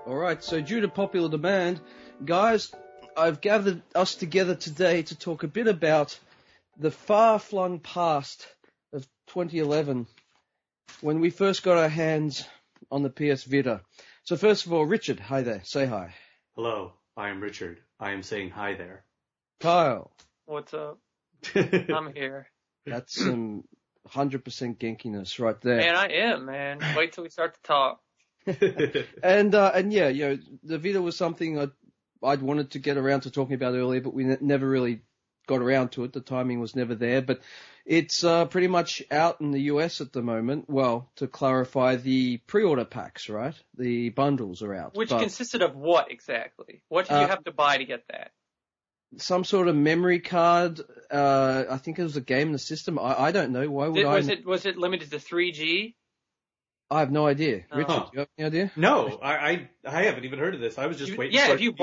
All right, so due to popular demand, guys, I've gathered us together today to talk a bit about the far-flung past of 2011 when we first got our hands on the PS Vita. So first of all, Richard, hi there. Say hi. Hello, I am Richard. I am saying hi there. Kyle. What's up? I'm here. That's some 100% Genkiness right there. Man, I am, man. Wait till we start to talk. And yeah, you know, the Vita was something I'd wanted to get around to talking about earlier, but we never really got around to it. The timing was never there, but it's pretty much out in the US at the moment. Well, to clarify, the pre-order packs, right? The bundles are out. Which consisted of what exactly? What did you have to buy to get that? Some sort of memory card. I think it was a game in the system. I don't know. Why would Was it limited to 3G? I have no idea. Richard, do you have any idea? No, I haven't even heard of this. I was just waiting. Yeah, if you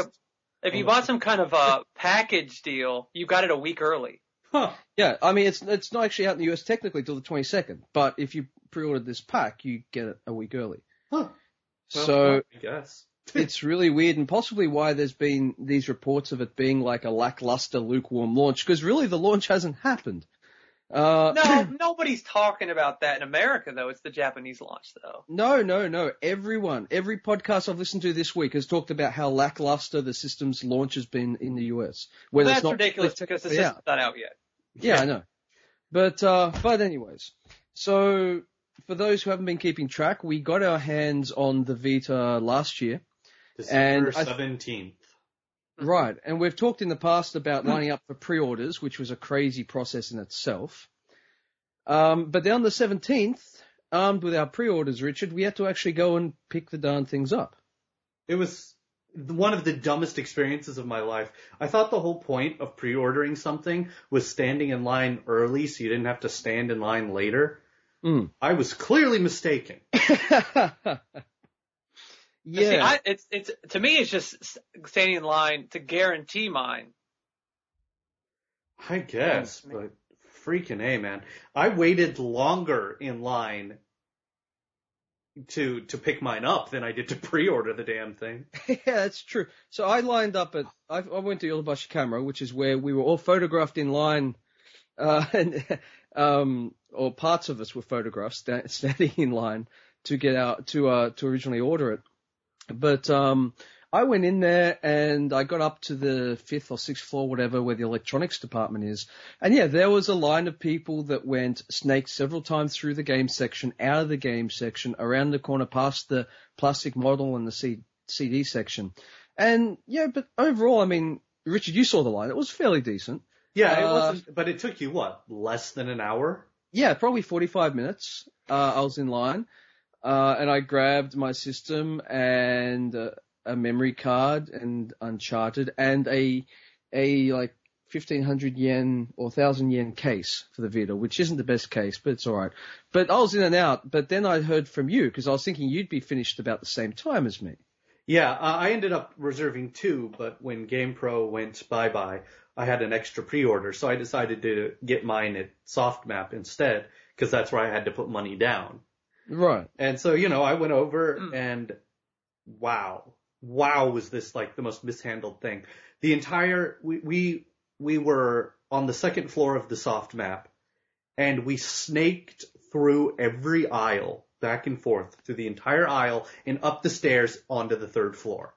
bought some kind of a package deal, you got it a week early. Huh. Yeah, I mean it's not actually out in the US technically till the 22nd, but if you pre-ordered this pack, you get it a week early. Huh. Well, so I guess. It's really weird, and possibly why there's been these reports of it being like a lackluster, lukewarm launch, because really the launch hasn't happened. No, nobody's talking about that in America, though. It's the Japanese launch, though. No. Every podcast I've listened to this week has talked about how lackluster the system's launch has been in the US. Well, that's ridiculous because the system's not out yet. Yeah, I know. But anyways, so for those who haven't been keeping track, we got our hands on the Vita last year. December 17th. Right, and we've talked in the past about lining up for pre-orders, which was a crazy process in itself. But then on the 17th, armed with our pre-orders, Richard, we had to actually go and pick the darn things up. It was one of the dumbest experiences of my life. I thought the whole point of pre-ordering something was standing in line early so you didn't have to stand in line later. I was clearly mistaken. Yeah, see, it's to me it's just standing in line to guarantee mine. I guess, but freaking A, man. I waited longer in line to pick mine up than I did to pre-order the damn thing. Yeah, that's true. So I lined up I went to Yodobashi Camera, which is where we were all photographed in line, or parts of us were photographed standing in line to get out to originally order it. But I went in there and I got up to the 5th or 6th floor, whatever, where the electronics department is. And yeah, there was a line of people that snaked several times through the game section, out of the game section, around the corner, past the plastic model and the CD section. And yeah, but overall, I mean, Richard, you saw the line. It was fairly decent. Yeah, it wasn't, but it took you what, less than an hour? Yeah, probably 45 minutes. I was in line. And I grabbed my system and a memory card and Uncharted and a like 1,500 yen or 1,000 yen case for the Vita, which isn't the best case, but it's all right. But I was in and out. But then I heard from you because I was thinking you'd be finished about the same time as me. Yeah, I ended up reserving 2, but when GamePro went bye-bye, I had an extra pre-order, so I decided to get mine at SoftMap instead because that's where I had to put money down. Right. And so, I went over and wow, was this like the most mishandled thing. The entire, we were on the second floor of the soft map and we snaked through every aisle back and forth through the entire aisle and up the stairs onto the third floor.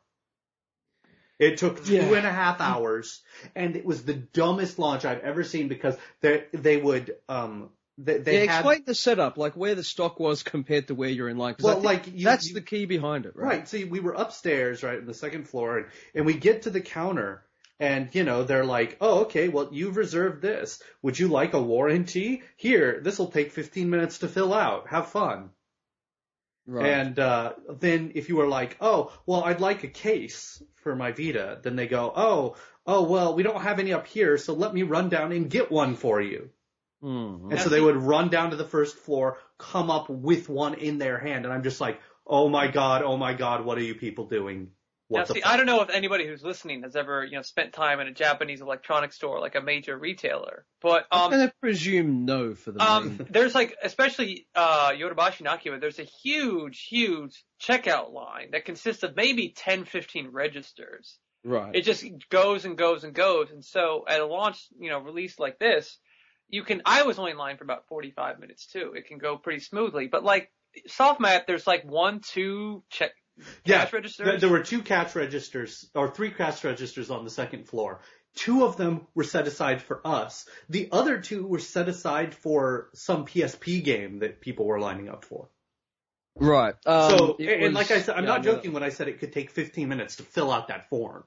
It took 2.5 hours and it was the dumbest launch I've ever seen because they would, explain the setup, like where the stock was compared to where you're in line. Well, that's the key behind it, right? Right. So we were upstairs, right, on the second floor, and we get to the counter, and they're like, "Oh, okay, well, you've reserved this. Would you like a warranty? Here, this will take 15 minutes to fill out. Have fun." Right. And then if you were like, "Oh, well, I'd like a case for my Vita," then they go, "Oh, well, we don't have any up here, so let me run down and get one for you." Mm-hmm. And so they would run down to the first floor, come up with one in their hand, and I'm just like, oh my god, what are you people doing? Now, see, I don't know if anybody who's listening has ever, spent time in a Japanese electronics store, like a major retailer. But I'm gonna presume no for the main. There's especially Yodobashi and Akiba, there's a huge checkout line that consists of maybe 10, 15 registers. Right. It just goes and goes and goes. And so at a launch, release like this, I was only in line for about 45 minutes too. It can go pretty smoothly. But like SoftMap, there's like 1, 2 cash registers. There were 2 cash registers, or 3 cash registers on the second floor. 2 of them were set aside for us. The other 2 were set aside for some PSP game that people were lining up for. Right. Like I said, I'm not joking when I said it could take 15 minutes to fill out that form.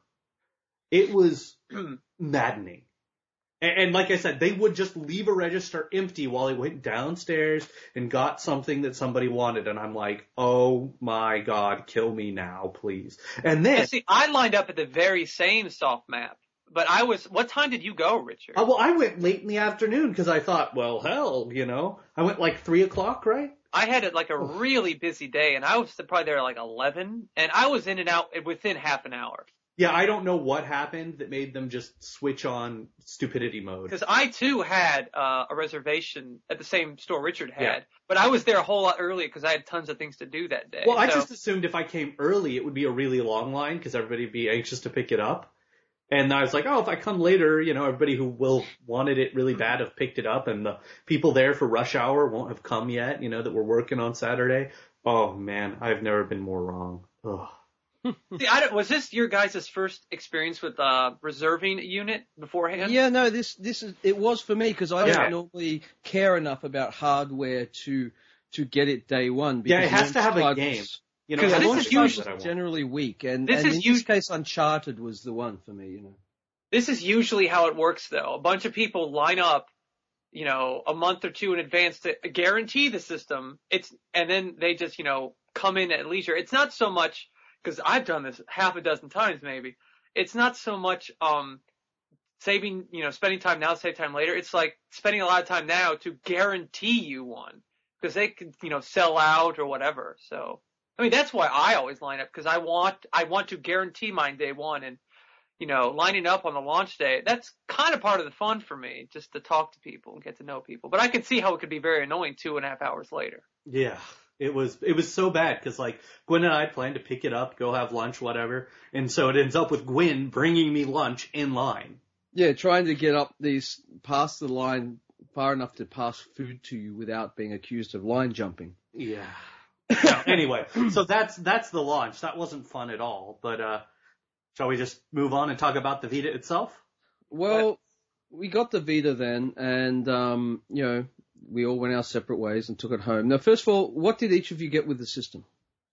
It was maddening. And like I said, they would just leave a register empty while they went downstairs and got something that somebody wanted. And I'm like, oh my God, kill me now, please. And then... See, I lined up at the very same SoftMap. But what time did you go, Richard? Well, I went late in the afternoon because I thought, well, hell, I went like 3 o'clock, right? I had a really busy day, and I was probably there at like 11, and I was in and out within half an hour. Yeah, I don't know what happened that made them just switch on stupidity mode. Because I too had a reservation at the same store Richard had, but I was there a whole lot earlier because I had tons of things to do that day. Well, I just assumed if I came early, it would be a really long line because everybody would be anxious to pick it up. And I was like, oh, if I come later, everybody who wanted it really bad have picked it up, and the people there for rush hour won't have come yet, that we're working on Saturday. Oh man, I've never been more wrong. Ugh. See, was this your guys' first experience with reserving a unit beforehand? Yeah, no, it was for me because I don't normally care enough about hardware to get it day one. Yeah, it has to have a game. Because launch titles are generally weak, and in this case, Uncharted was the one for me. This is usually how it works, though. A bunch of people line up, a month or 2 in advance to guarantee the system. And then they just, come in at leisure. It's not so much, because I've done this half a dozen times maybe. It's not so much saving, spending time now, save time later. It's like spending a lot of time now to guarantee you one, because they could, sell out or whatever. So. I mean, that's why I always line up, because I want to guarantee mine day one, and, lining up on the launch day, that's kind of part of the fun for me, just to talk to people and get to know people. But I can see how it could be very annoying 2.5 hours later. Yeah, it was so bad, because like Gwen and I planned to pick it up, go have lunch, whatever. And so it ends up with Gwen bringing me lunch in line. Yeah, trying to get past the line far enough to pass food to you without being accused of line jumping. Yeah. No, anyway, so that's the launch. That wasn't fun at all. But shall we just move on and talk about the Vita itself? Well, we got the Vita then, and we all went our separate ways and took it home. Now, first of all, what did each of you get with the system?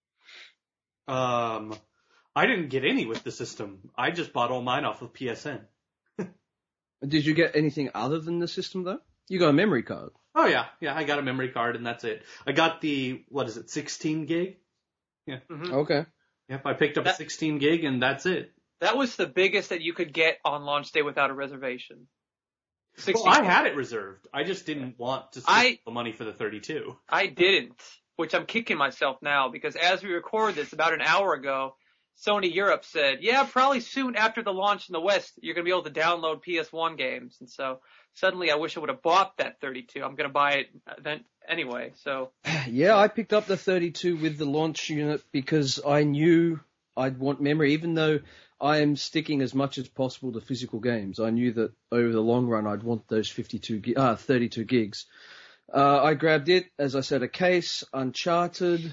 I didn't get any with the system. I just bought all mine off of PSN. Did you get anything other than the system though? You got a memory card. Oh yeah, I got a memory card and that's it. I got the 16 gig? Yeah. Mm-hmm. Okay. Yep, I picked up a 16 gig and that's it. That was the biggest that you could get on launch day without a reservation. Well, I had it reserved. I just didn't want to spend the money for the 32. I didn't, which I'm kicking myself now, because as we record this about an hour ago, Sony Europe said, yeah, probably soon after the launch in the West, you're going to be able to download PS1 games. And so suddenly I wish I would have bought that 32. I'm going to buy it then anyway. So yeah, I picked up the 32 with the launch unit because I knew I'd want memory, even though I am sticking as much as possible to physical games. I knew that over the long run I'd want those 32 gigs. I grabbed it, as I said, a case, Uncharted.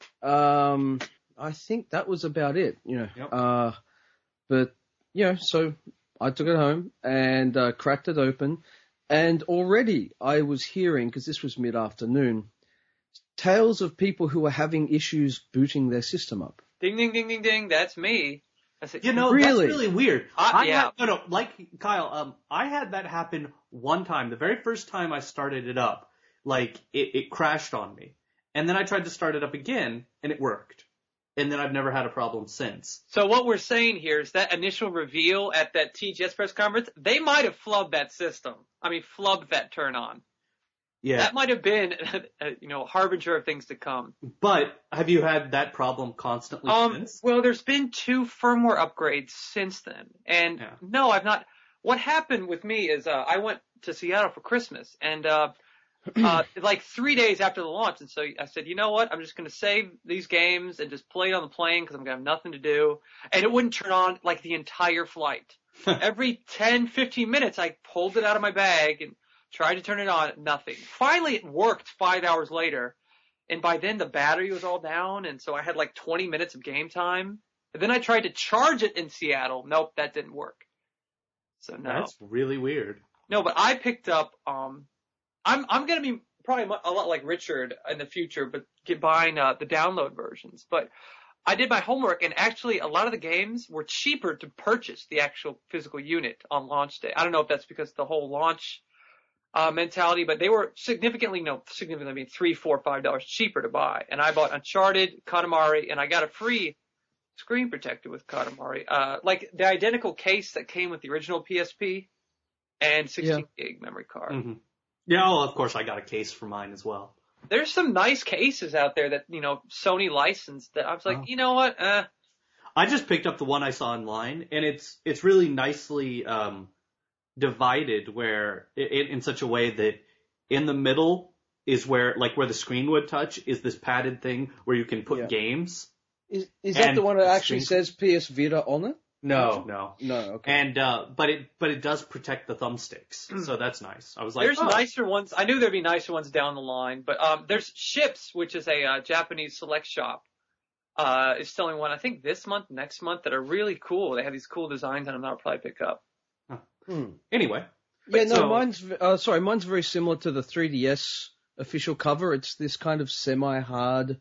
I think that was about it, Yep. But, so I took it home and cracked it open. And already I was hearing, because this was mid-afternoon, tales of people who were having issues booting their system up. Ding, ding, ding, ding, ding. That's me. Really? That's really weird. Yeah. Like Kyle, I had that happen one time. The very first time I started it up, it crashed on me. And then I tried to start it up again, and it worked. And then I've never had a problem since. So what we're saying here is that initial reveal at that TGS press conference, they might have flubbed that system. I mean, flubbed that turn on. Yeah. That might have been, a harbinger of things to come. But have you had that problem constantly since? Well, there's been 2 firmware upgrades since then. And Yeah. no, I've not. What happened with me is, I went to Seattle for Christmas and, like 3 days after the launch. And so I said, you know what? I'm just going to save these games and just play it on the plane because I'm going to have nothing to do. And it wouldn't turn on like the entire flight. Every 10, 15 minutes, I pulled it out of my bag and tried to turn it on. Nothing. Finally, it worked 5 hours later. And by then the battery was all down. And so I had like 20 minutes of game time. And then I tried to charge it in Seattle. Nope, that didn't work. So no. That's really weird. No, but I picked up, I'm going to be probably a lot like Richard in the future, but buying the download versions. But I did my homework, and actually a lot of the games were cheaper to purchase the actual physical unit on launch day. I don't know if that's because the whole launch mentality, but they were significantly, I mean $3, $4, $5 cheaper to buy. And I bought Uncharted, Katamari, and I got a free screen protector with Katamari. Like the identical case that came with the original PSP and 16 gig memory card. Mm-hmm. Yeah, well, of course I got a case for mine as well. There's some nice cases out there that, Sony licensed that I was like, you know what? I just picked up the one I saw online, and it's really nicely divided where in such a way that in the middle is where the screen would touch is this padded thing where you can put games. Is that the one that actually says PS Vita on it? No. Okay. And but it does protect the thumbsticks, so that's nice. I was like, there's nicer ones. I knew there'd be nicer ones down the line, but there's Ships, which is a Japanese select shop, is selling one I think this month, next month that are really cool. They have these cool designs on them that I'll probably pick up. Anyway, mine's very similar to the 3DS official cover. It's this kind of semi-hard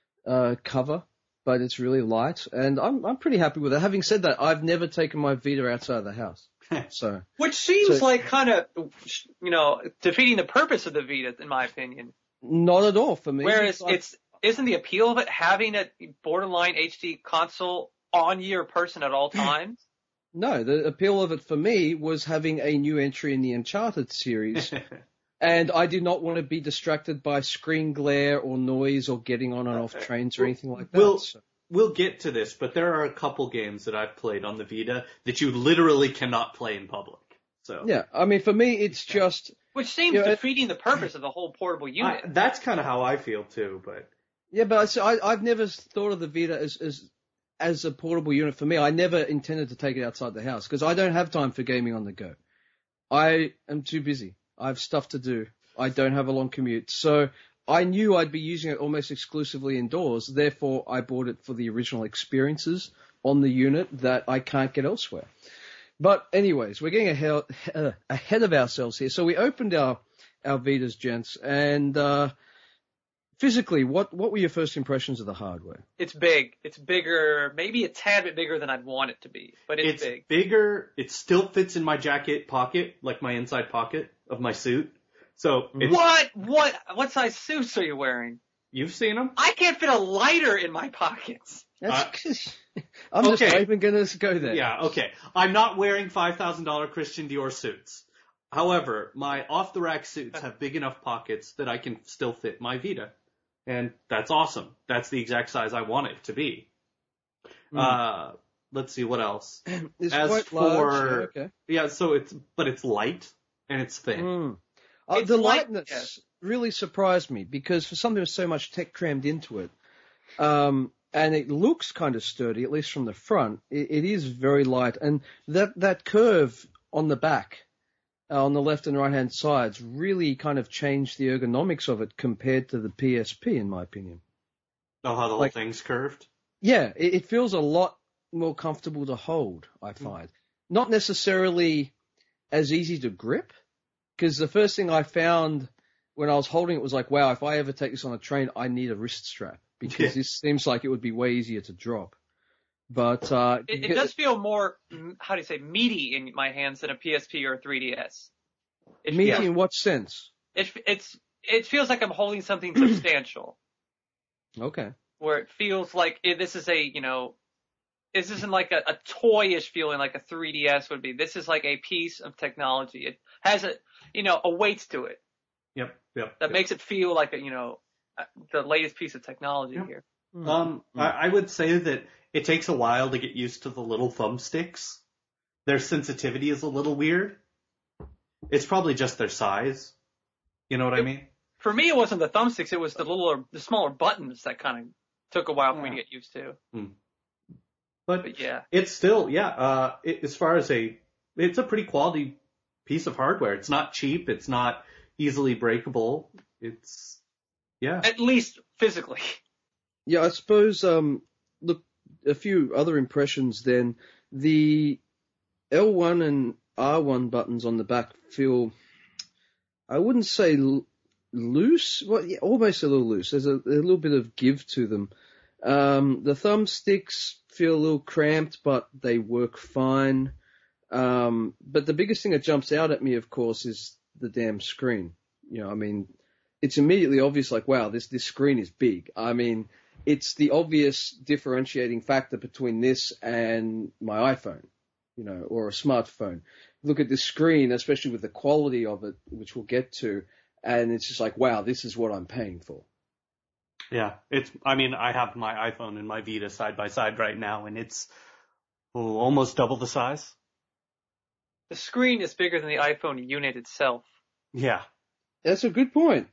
cover. But it's really light, and I'm pretty happy with it. Having said that, I've never taken my Vita outside of the house. So, which seems like kind of, defeating the purpose of the Vita, in my opinion. Not at all for me. Whereas isn't the appeal of it having a borderline HD console on your person at all times? No, the appeal of it for me was having a new entry in the Uncharted series. And I did not want to be distracted by screen glare or noise or getting on and off trains or anything like that. We'll get to this, but there are a couple games that I've played on the Vita that you literally cannot play in public. So yeah, I mean, for me, it's just... Which seems defeating the purpose of the whole portable unit. That's kind of how I feel, too, but... Yeah, but I've never thought of the Vita as a portable unit for me. I never intended to take it outside the house because I don't have time for gaming on the go. I am too busy. I have stuff to do. I don't have a long commute. So I knew I'd be using it almost exclusively indoors. Therefore, I bought it for the original experiences on the unit that I can't get elsewhere. But anyways, we're getting ahead of ourselves here. So we opened our Vitas, gents, and physically, what were your first impressions of the hardware? It's big. It's bigger, maybe a tad bit bigger than I'd want it to be, but it's big. It's bigger. It still fits in my jacket pocket, like my inside pocket of my suit. So what size suits are you wearing? You've seen them? I can't fit a lighter in my pockets. I'm just not even going to go there. Yeah, okay. I'm not wearing $5,000 Christian Dior suits. However, my off-the-rack suits have big enough pockets that I can still fit my Vita. And that's awesome. That's the exact size I want it to be. Let's see, what else? It's quite large. Okay. Yeah, so it's light and it's thin. The lightness really surprised me because for something with so much tech crammed into it, and it looks kind of sturdy, at least from the front, it is very light. And that curve on the back, on the left and right hand sides, really kind of changed the ergonomics of it compared to the PSP, in my opinion. Oh, how the whole thing's curved? Yeah, it feels a lot more comfortable to hold, I find. Not necessarily as easy to grip, because the first thing I found when I was holding it was like, wow, if I ever take this on a train, I need a wrist strap, because this seems like it would be way easier to drop. But it does feel more, meaty in my hands than a PSP or a 3DS. Meaty in what sense? It feels like I'm holding something substantial. Okay. Where it feels like this is this isn't like a toyish feeling like a 3DS would be. This is like a piece of technology. It has a weight to it. Yep. That makes it feel like the latest piece of technology here. I would say that it takes a while to get used to the little thumbsticks. Their sensitivity is a little weird. It's probably just their size. You know what I mean? For me, it wasn't the thumbsticks. It was the smaller buttons that kind of took a while for me to get used to. But yeah, it's still, as far as it's a pretty quality piece of hardware. It's not cheap. It's not easily breakable. It's, at least physically. Yeah, I suppose, look, a few other impressions then. The L1 and R1 buttons on the back feel, I wouldn't say loose, well, yeah, almost a little loose. There's a little bit of give to them. The thumbsticks feel a little cramped, but they work fine. But the biggest thing that jumps out at me, of course, is the damn screen. You know, I mean, it's immediately obvious, like, wow, this screen is big. I mean, it's the obvious differentiating factor between this and my iPhone, you know, or a smartphone. Look at the screen, especially with the quality of it, which we'll get to, and it's just like, wow, this is what I'm paying for. Yeah, I have my iPhone and my Vita side by side right now, and it's almost double the size. The screen is bigger than the iPhone unit itself. Yeah. That's a good point.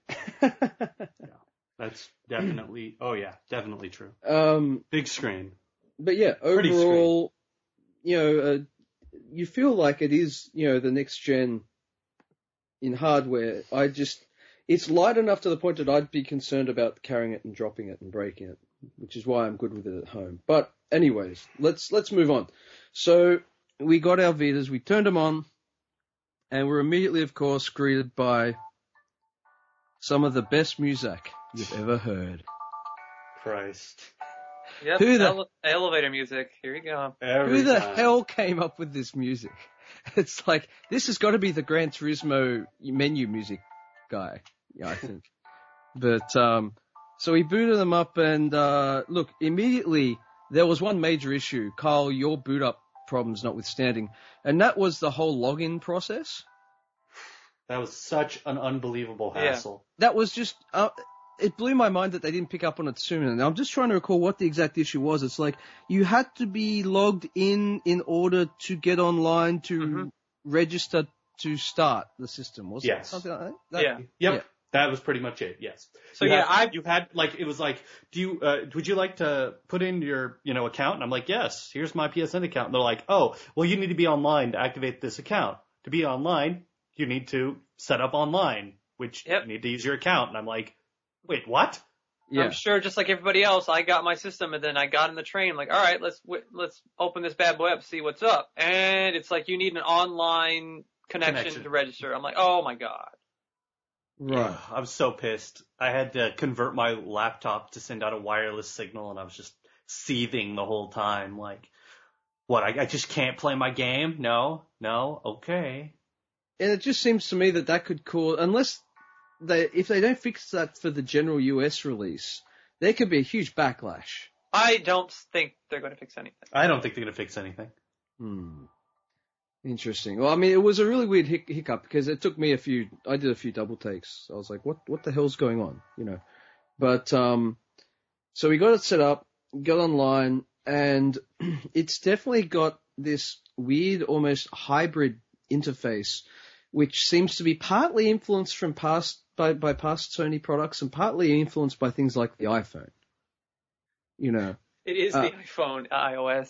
That's definitely, definitely true. Big screen. But yeah, overall, you know, you feel like it is, you know, the next gen in hardware. It's light enough to the point that I'd be concerned about carrying it and dropping it and breaking it, which is why I'm good with it at home. But anyways, let's move on. So we got our Vitas, we turned them on, and we're immediately, of course, greeted by some of the best music you've ever heard. Christ. Yep, elevator music. Here you go. Who the hell came up with this music? It's like, this has got to be the Gran Turismo menu music guy, I think. But, so we booted them up and, look, immediately there was one major issue, Carl, your boot up problems notwithstanding, and that was the whole login process. That was such an unbelievable hassle. Yeah. That was just, it blew my mind that they didn't pick up on it sooner. And I'm just trying to recall what the exact issue was. It's like you had to be logged in order to get online to register to start the system, wasn't it? Something like that? Yeah. Yep. Yeah. That was pretty much it. Yes. So you had like, it was like, would you like to put in your, account? And I'm like, yes, here's my PSN account. And they're like, oh, well, you need to be online to activate this account. To be online, you need to set up online, which you need to use your account. And I'm like, wait, what? Yeah. I'm sure just like everybody else, I got my system and then I got in the train like, all right, let's open this bad boy up, see what's up. And it's like, you need an online connection to register. I'm like, oh my God. Right. I was so pissed. I had to convert my laptop to send out a wireless signal and I was just seething the whole time. Like, what? I just can't play my game? No, okay. And it just seems to me that could cause, if they don't fix that for the general US release, there could be a huge backlash. I don't think they're going to fix anything. I don't think they're going to fix anything. Interesting. Well, I mean, it was a really weird hiccup because it took me I did a few double takes. I was like, what the hell's going on? But, so we got it set up, got online, and it's definitely got this weird, almost hybrid interface, which seems to be partly influenced by past Sony products and partly influenced by things like the iPhone. It is the iPhone iOS.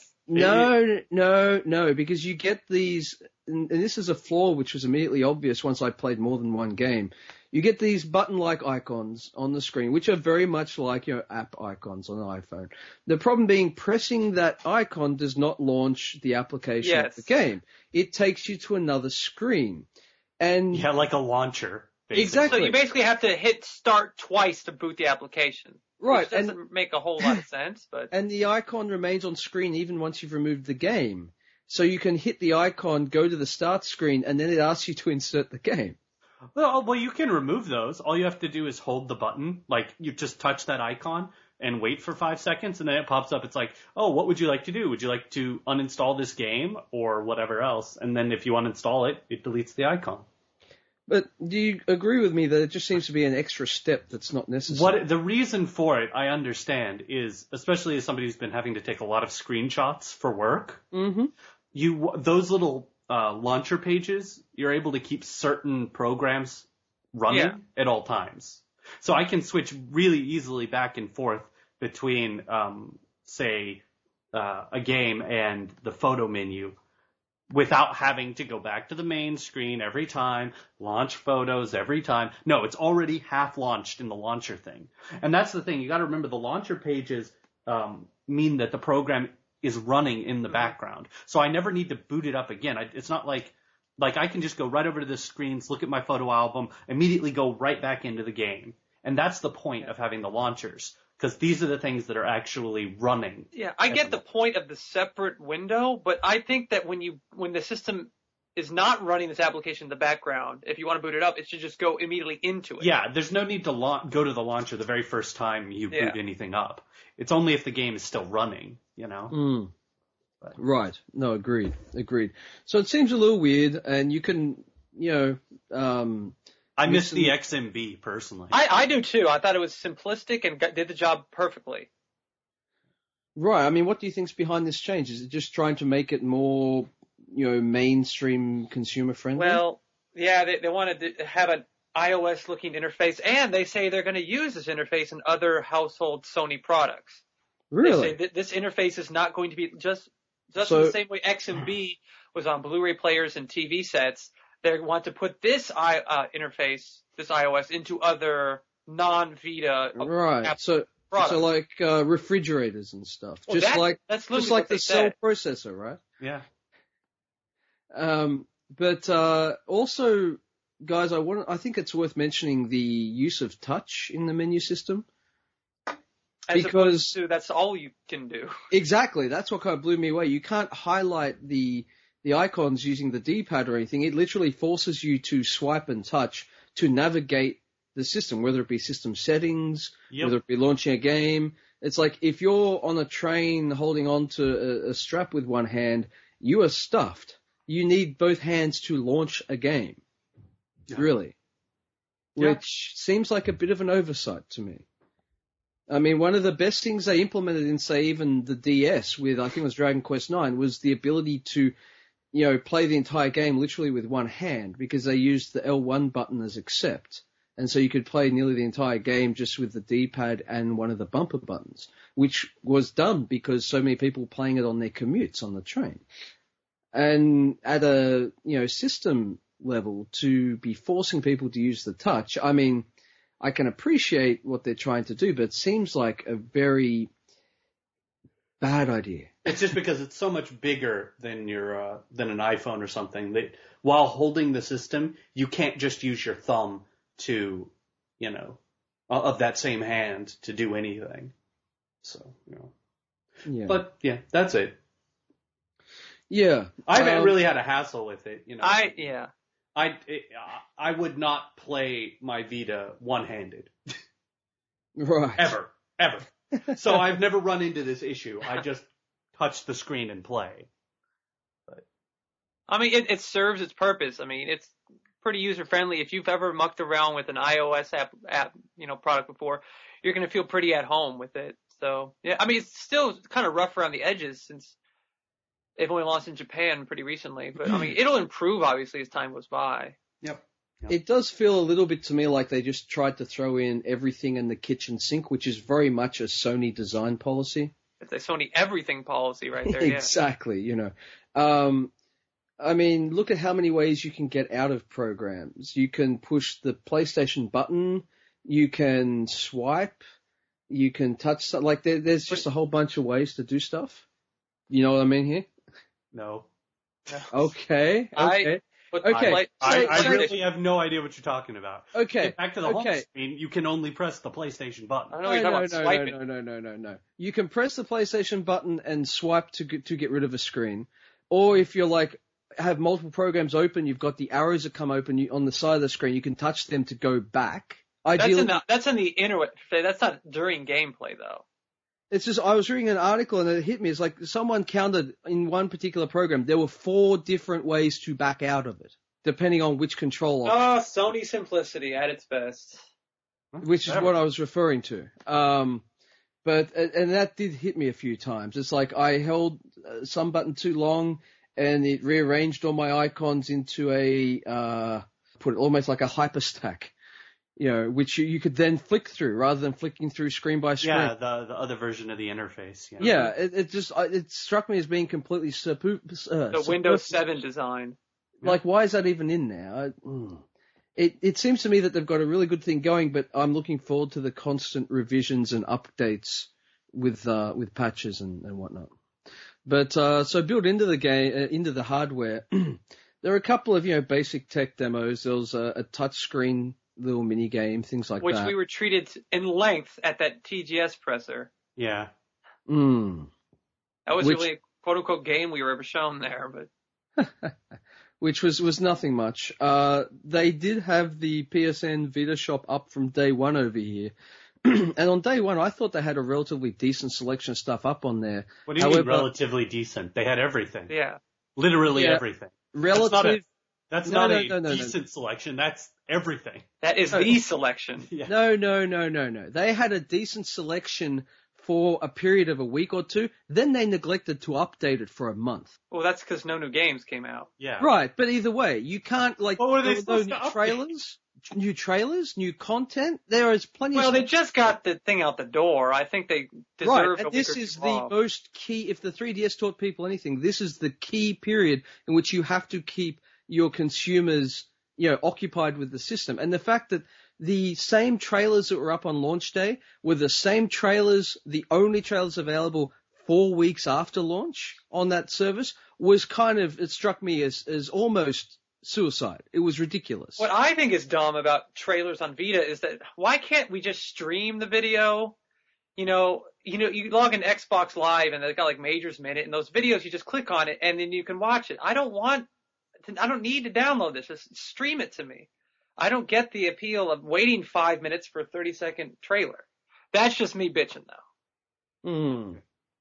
No, because you get these, and this is a flaw which was immediately obvious once I played more than one game. You get these button-like icons on the screen, which are very much like, app icons on an iPhone. The problem being pressing that icon does not launch the application of the game. It takes you to another screen. And like a launcher. Basically. Exactly. So you basically have to hit start twice to boot the application. Right. Which doesn't make a whole lot of sense, but. And the icon remains on screen even once you've removed the game. So you can hit the icon, go to the start screen, and then it asks you to insert the game. Well, you can remove those. All you have to do is hold the button. Like, you just touch that icon and wait for 5 seconds, and then it pops up. It's like, oh, what would you like to do? Would you like to uninstall this game or whatever else? And then if you uninstall it, it deletes the icon. But do you agree with me that it just seems to be an extra step that's not necessary? The reason for it, I understand, is, especially as somebody who's been having to take a lot of screenshots for work, those little launcher pages, you're able to keep certain programs running at all times. So I can switch really easily back and forth between, say, a game and the photo menu without having to go back to the main screen every time, launch photos every time. No, it's already half launched in the launcher thing. And that's the thing. You got to remember the launcher pages mean that the program is running in the background. So I never need to boot it up again. It's not like I can just go right over to the screens, look at my photo album, immediately go right back into the game. And that's the point of having the launchers. Because these are the things that are actually running. Yeah, I get the point of the separate window, but I think that when the system is not running this application in the background, if you want to boot it up, it should just go immediately into it. Yeah, there's no need to go to the launcher the very first time you boot anything up. It's only if the game is still running, you know? Right. No, agreed. So it seems a little weird, and you can, I miss the XMB, personally. I do too. I thought it was simplistic and did the job perfectly. Right. I mean, what do you think's behind this change? Is it just trying to make it more, mainstream consumer friendly? Well, yeah, they wanted to have an iOS-looking interface, and they say they're going to use this interface in other household Sony products. Really? They say that this interface is not going to be just in the same way XMB was on Blu-ray players and TV sets. They want to put this interface, this iOS, into other non-Vita right. So like refrigerators and stuff, well, that's like the cell processor, right? Yeah. But also, guys, I think it's worth mentioning the use of touch in the menu system. Because that's all you can do. Exactly. That's what kind of blew me away. You can't highlight the icons using the D-pad or anything. It literally forces you to swipe and touch to navigate the system, whether it be system settings, whether it be launching a game. It's like if you're on a train holding on to a strap with one hand, you are stuffed. You need both hands to launch a game. Yeah. Really. Yeah. Which seems like a bit of an oversight to me. I mean, one of the best things they implemented in, say, even the DS with, I think it was Dragon Quest IX, was the ability to play the entire game literally with one hand because they used the L1 button as accept. And so you could play nearly the entire game just with the D-pad and one of the bumper buttons, which was done because so many people were playing it on their commutes on the train. And at a, system level to be forcing people to use the touch, I mean, I can appreciate what they're trying to do, but it seems like a very bad idea. It's just because it's so much bigger than than an iPhone or something that while holding the system, you can't just use your thumb to, of that same hand to do anything. So, Yeah. But yeah, that's it. Yeah. I haven't really had a hassle with it, I would not play my Vita one-handed. Right. Ever. So I've never run into this issue. I just touch the screen and play. But I mean, it serves its purpose. I mean, it's pretty user-friendly. If you've ever mucked around with an iOS app, product before, you're going to feel pretty at home with it. So, yeah, I mean, it's still kind of rough around the edges since they've only launched in Japan pretty recently. But, I mean, it'll improve, obviously, as time goes by. Yep. It does feel a little bit to me like they just tried to throw in everything in the kitchen sink, which is very much a Sony design policy. It's a Sony everything policy right there. Exactly, I mean, look at how many ways you can get out of programs. You can push the PlayStation button, you can swipe, you can touch stuff. Like there's just a whole bunch of ways to do stuff. You know what I mean here? No. Okay. I really have no idea what you're talking about. Okay. Get back to the home screen, you can only press the PlayStation button. I know you're talking about swiping. No. You can press the PlayStation button and swipe to get rid of a screen. Or if you're have multiple programs open, you've got the arrows that come open on the side of the screen, you can touch them to go back. Ideally, that's in the internet. That's not during gameplay though. It's just, I was reading an article and it hit me. It's like someone counted in one particular program, there were 4 different ways to back out of it. depending on which control option. Oh, Sony simplicity at its best. Which is what I was referring to. But that did hit me a few times. It's like I held some button too long and it rearranged all my icons into put it almost like a hyperstack, which you could then flick through rather than flicking through screen by screen. Yeah, the other version of the interface. Yeah, yeah it struck me as being completely the Windows 7 design. Like, why is that even in there? It seems to me that they've got a really good thing going, but I'm looking forward to the constant revisions and updates with patches and whatnot. But so built into the game, into the hardware, there are a couple of basic tech demos. There was a touchscreen little mini game, things like that. Which we were treated in length at that TGS presser. Yeah. Mm. That was really a quote unquote game we were ever shown there, but. Which was nothing much. They did have the PSN Vita shop up from day one over here. And on day one, I thought they had a relatively decent selection of stuff up on there. What do you mean relatively decent? They had everything. Yeah. Literally everything. Relative. That's not a decent selection. That's everything. That is the selection. Yeah. No. They had a decent selection for a period of a week or two, then they neglected to update it for a month. Well, that's because no new games came out. Yeah. Right, but either way, you can't, like, what were they supposed new to trailers, new content. There is plenty Well, of... they just got the thing out the door. I think they deserve and this is the most key, if the 3DS taught people anything, this is the key period in which you have to keep your consumers, occupied with the system. And the fact that the same trailers that were up on launch day were the same trailers, the only trailers available 4 weeks after launch on that service was it struck me as almost suicide. It was ridiculous. What I think is dumb about trailers on Vita is that why can't we just stream the video? You log in Xbox Live and they've got like Majors Minute and those videos, you just click on it and then you can watch it. I don't need to download this. Just stream it to me. I don't get the appeal of waiting 5 minutes for a 30-second trailer. That's just me bitching, though.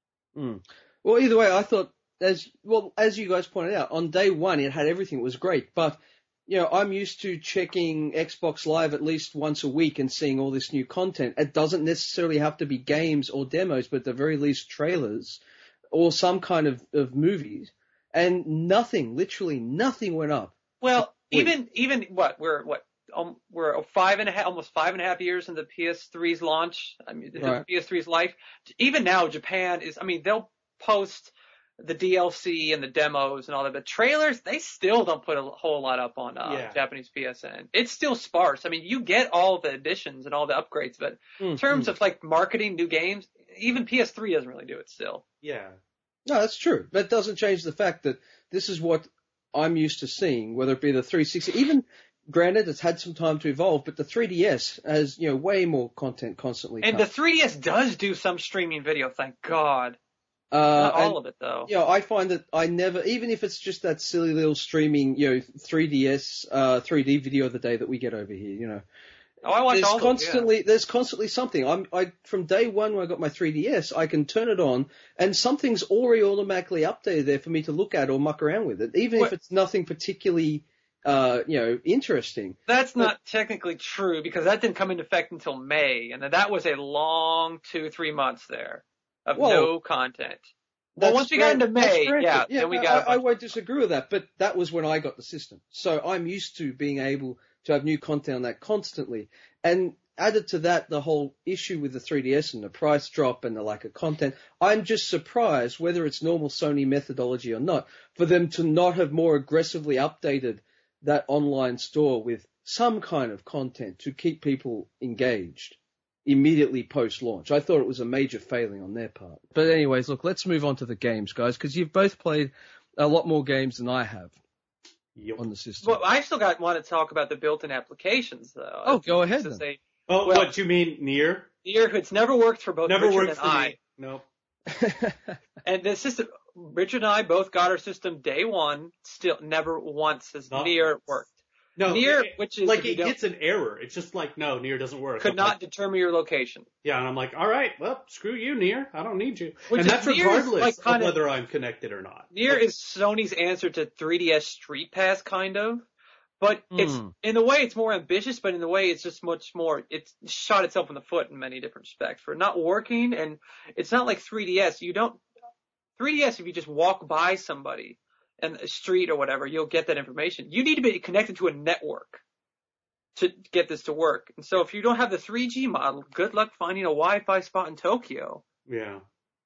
Well, either way, I thought, as you guys pointed out, on day one, it had everything. It was great. But, I'm used to checking Xbox Live at least once a week and seeing all this new content. It doesn't necessarily have to be games or demos, but at the very least trailers or some kind of movies. And literally nothing went up. Well, even we're almost 5.5 years into PS3's launch. I mean, right. PS3's life. Even now, Japan they'll post the DLC and the demos and all that, but trailers, they still don't put a whole lot up on Japanese PSN. It's still sparse. I mean, you get all the additions and all the upgrades, but in terms of like marketing new games, even PS3 doesn't really do it still. Yeah. No, that's true. That doesn't change the fact that this is what I'm used to seeing, whether it be the 360, even granted it's had some time to evolve, but the 3DS has, way more content constantly. And the 3DS does do some streaming video, thank God. Not all of it though. I find that I never, even if it's just that silly little streaming, 3DS, 3D video of the day that we get over here, Oh, I watch all constantly, there's constantly something. From day one when I got my 3DS, I can turn it on and something's already automatically updated there for me to look at or muck around with it, even if it's nothing particularly, interesting. That's not technically true because that didn't come into effect until May, and that was a long 2-3 months there of no content. Well, once we got into May, then we got. I won't disagree with that, but that was when I got the system, so I'm used to being able to have new content on that constantly. And added to that, the whole issue with the 3DS and the price drop and the lack of content, I'm just surprised, whether it's normal Sony methodology or not, for them to not have more aggressively updated that online store with some kind of content to keep people engaged immediately post-launch. I thought it was a major failing on their part. But anyways, look, let's move on to the games, guys, because you've both played a lot more games than I have. Yep. On the system. Well, I still want to talk about the built-in applications, though. Oh, go ahead then. What you mean, Nier? Nier, it's never worked for both Richard and I. No. And the system, Richard and I both got our system day one. Still, never once has Nier worked. No, Nier, which is like it gets an error. It's just like, no, Nier doesn't work. Could not determine your location. Yeah, and I'm like, all right, well, screw you, Nier. I don't need you. And that's regardless of whether I'm connected or not. Nier is Sony's answer to 3DS Street Pass, kind of. But it's, in a way, it's more ambitious, but in a way, it's just much more, it's shot itself in the foot in many different respects for not working. And it's not like 3DS. 3DS, if you just walk by somebody in the street or whatever, you'll get that information. You need to be connected to a network to get this to work. And so if you don't have the 3G model, good luck finding a Wi-Fi spot in Tokyo. Yeah.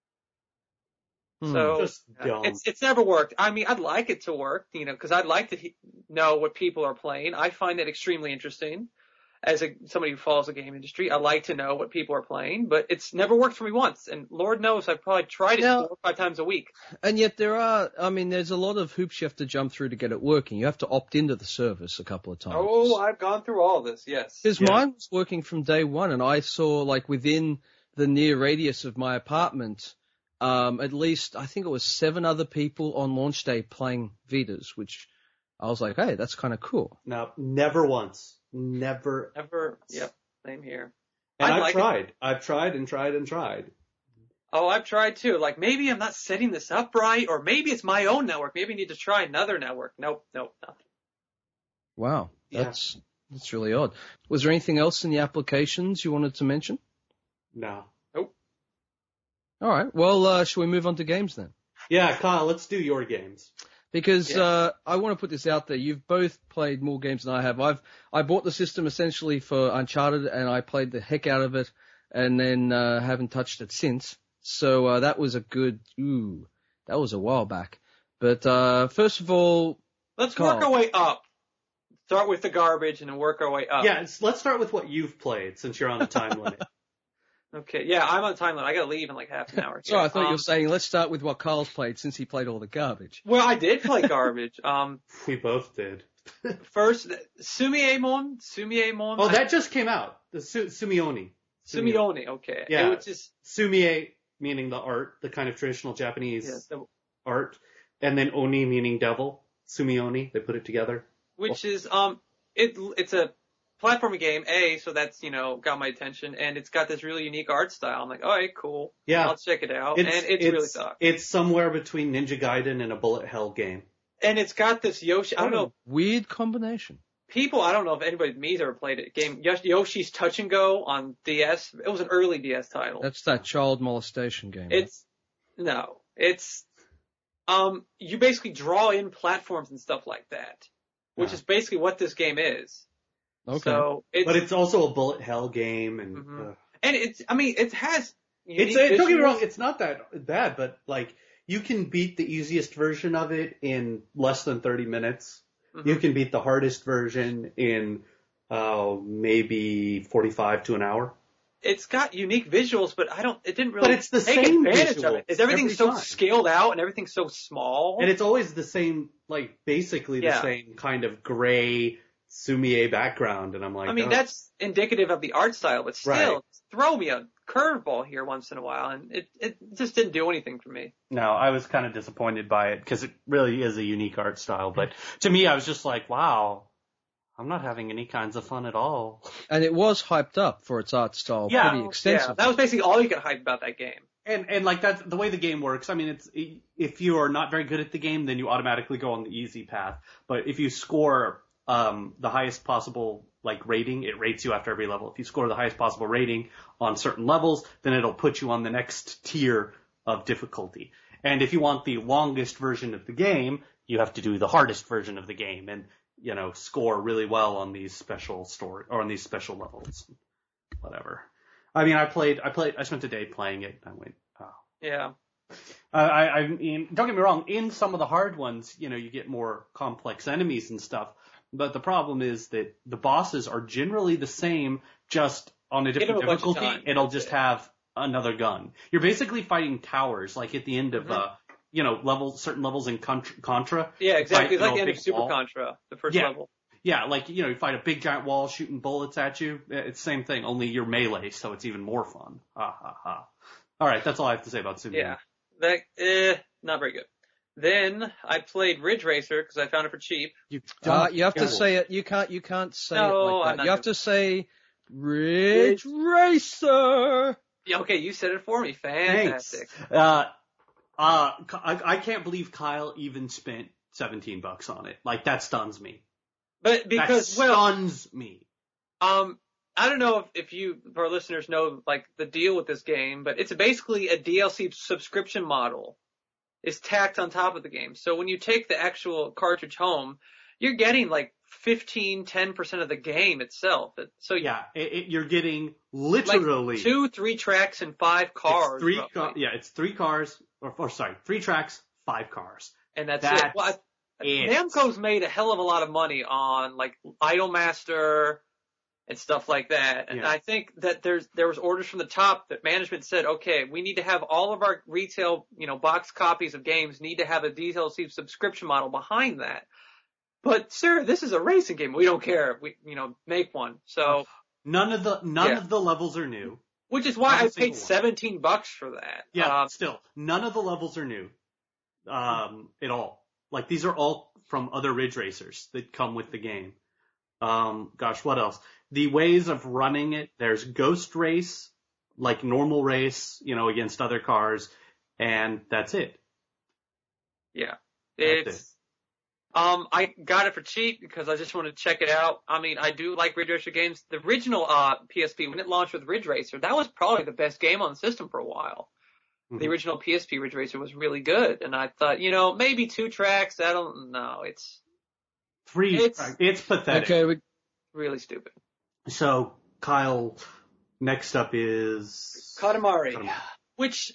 So Just dumb. it's never worked. I mean, I'd like it to work, because I'd like to know what people are playing. I find that extremely interesting as somebody who follows the game industry. I like to know what people are playing, but it's never worked for me once. And Lord knows I've probably tried it 4 or 5 times a week. And yet there's a lot of hoops you have to jump through to get it working. You have to opt into the service a couple of times. Oh, I've gone through all this, yes. Because mine was working from day one, and I saw, like, within the near radius of my apartment, at least, I think it was 7 other people on launch day playing Vitas, which I was like, hey, that's kind of cool. No, never once. Never. Ever. Yep. Same here. And I've tried. I've tried and tried and tried. Oh, I've tried too. Like, maybe I'm not setting this up right, or maybe it's my own network. Maybe I need to try another network. Nope, nothing. Wow. That's really odd. Was there anything else in the applications you wanted to mention? No. Nope. All right. Well, shall we move on to games then? Yeah, Kyle, let's do your games. Because I want to put this out there. You've both played more games than I have. I bought the system essentially for Uncharted, and I played the heck out of it, and then haven't touched it since. So that was that was a while back. But first of all, let's work our way up. Start with the garbage and then work our way up. Yeah, let's start with what you've played since you're on a time limit. Okay, yeah, I'm on time limit. I gotta leave in like half an hour. So I thought you were saying let's start with what Carl's played since he played all the garbage. Well, I did play garbage. We both did. First, Sumiemon. Oh, that just came out. The Sumioni. Sumioni, okay. Yeah. It was just Sumie meaning the art, the kind of traditional Japanese art, and then Oni meaning devil. Sumioni, they put it together. Which is it's a platforming game, so that's, got my attention, and it's got this really unique art style. I'm like, all right, cool. Yeah. I'll check it out. And it's really sucks. It's somewhere between Ninja Gaiden and a bullet hell game. And it's got this Yoshi, I don't know. Weird combination. People, I don't know if anybody but me's ever played it. Game Yoshi's Touch and Go on DS. It was an early DS title. That's that child molestation game. You basically draw in platforms and stuff like that, which is basically what this game is. Okay. So but it's also a bullet hell game, and and it has. Don't get me wrong, it's not that bad, but like you can beat the easiest version of it in less than 30 minutes. Mm-hmm. You can beat the hardest version in maybe 45 to an hour. It's got unique visuals, but it didn't really. But it's the take same advantage visuals of it. Everything's so time. scaled out and everything's so small. And it's always the same, like basically the same kind of gray Sumie background, and I'm like, that's indicative of the art style, but still, throw me a curveball here once in a while, and it just didn't do anything for me. No, I was kind of disappointed by it because it really is a unique art style, but to me, I was just like, wow, I'm not having any kinds of fun at all. And it was hyped up for its art style pretty extensively. Yeah, that was basically all you could hype about that game. And like that's the way the game works. I mean, it's if you are not very good at the game, then you automatically go on the easy path. But if you score the highest possible rating, it rates you after every level. If you score the highest possible rating on certain levels, then it'll put you on the next tier of difficulty. And if you want the longest version of the game, you have to do the hardest version of the game and, score really well on these special or on these special levels. Whatever. I mean, I spent a day playing it and I went, oh. Yeah. I mean, don't get me wrong, in some of the hard ones, you get more complex enemies and stuff. But the problem is that the bosses are generally the same, just on a different difficulty. It'll just have another gun. You're basically fighting towers, like at the end of, certain levels in Contra. Yeah, exactly. It's like the end of Super Contra, the first level. Yeah, you fight a big giant wall shooting bullets at you. It's the same thing, only you're melee, so it's even more fun. Ha ha ha. Alright, that's all I have to say about Sumioni. Yeah. Not very good. Then I played Ridge Racer because I found it for cheap. You have to say it. You can't say it like that. You have to say Ridge Racer. Yeah, okay, you said it for me. Fantastic. Thanks. I can't believe Kyle even spent $17 on it. Like, that stuns me. But because, that stuns me. I don't know if you, for our listeners, know like the deal with this game, but it's basically a DLC subscription model is tacked on top of the game. So when you take the actual cartridge home, you're getting like 10% of the game itself. So yeah, you're getting literally like 2, 3 tracks and 5 cars. It's 3 cars, or 3 tracks, 5 cars. And that's it. Well, Namco's made a hell of a lot of money on like Idolmaster and stuff like that. And I think that there was orders from the top that management said, okay, we need to have all of our retail, box copies of games need to have a DLC subscription model behind that. But sir, this is a racing game. We don't care. We, make one. So none of the levels are new. Which is why I paid $17 for that. Yeah, still none of the levels are new, at all. Like these are all from other Ridge Racers that come with the game. Gosh, what else? The ways of running it, there's Ghost Race, like normal race, against other cars, and that's it. Yeah. I got it for cheap because I just wanted to check it out. I mean, I do like Ridge Racer games. The original, PSP, when it launched with Ridge Racer, that was probably the best game on the system for a while. Mm-hmm. The original PSP Ridge Racer was really good, and I thought, maybe 2 tracks, I don't know, it's 3, it's pathetic. Okay, really stupid. So, Kyle, next up is Katamari. Which,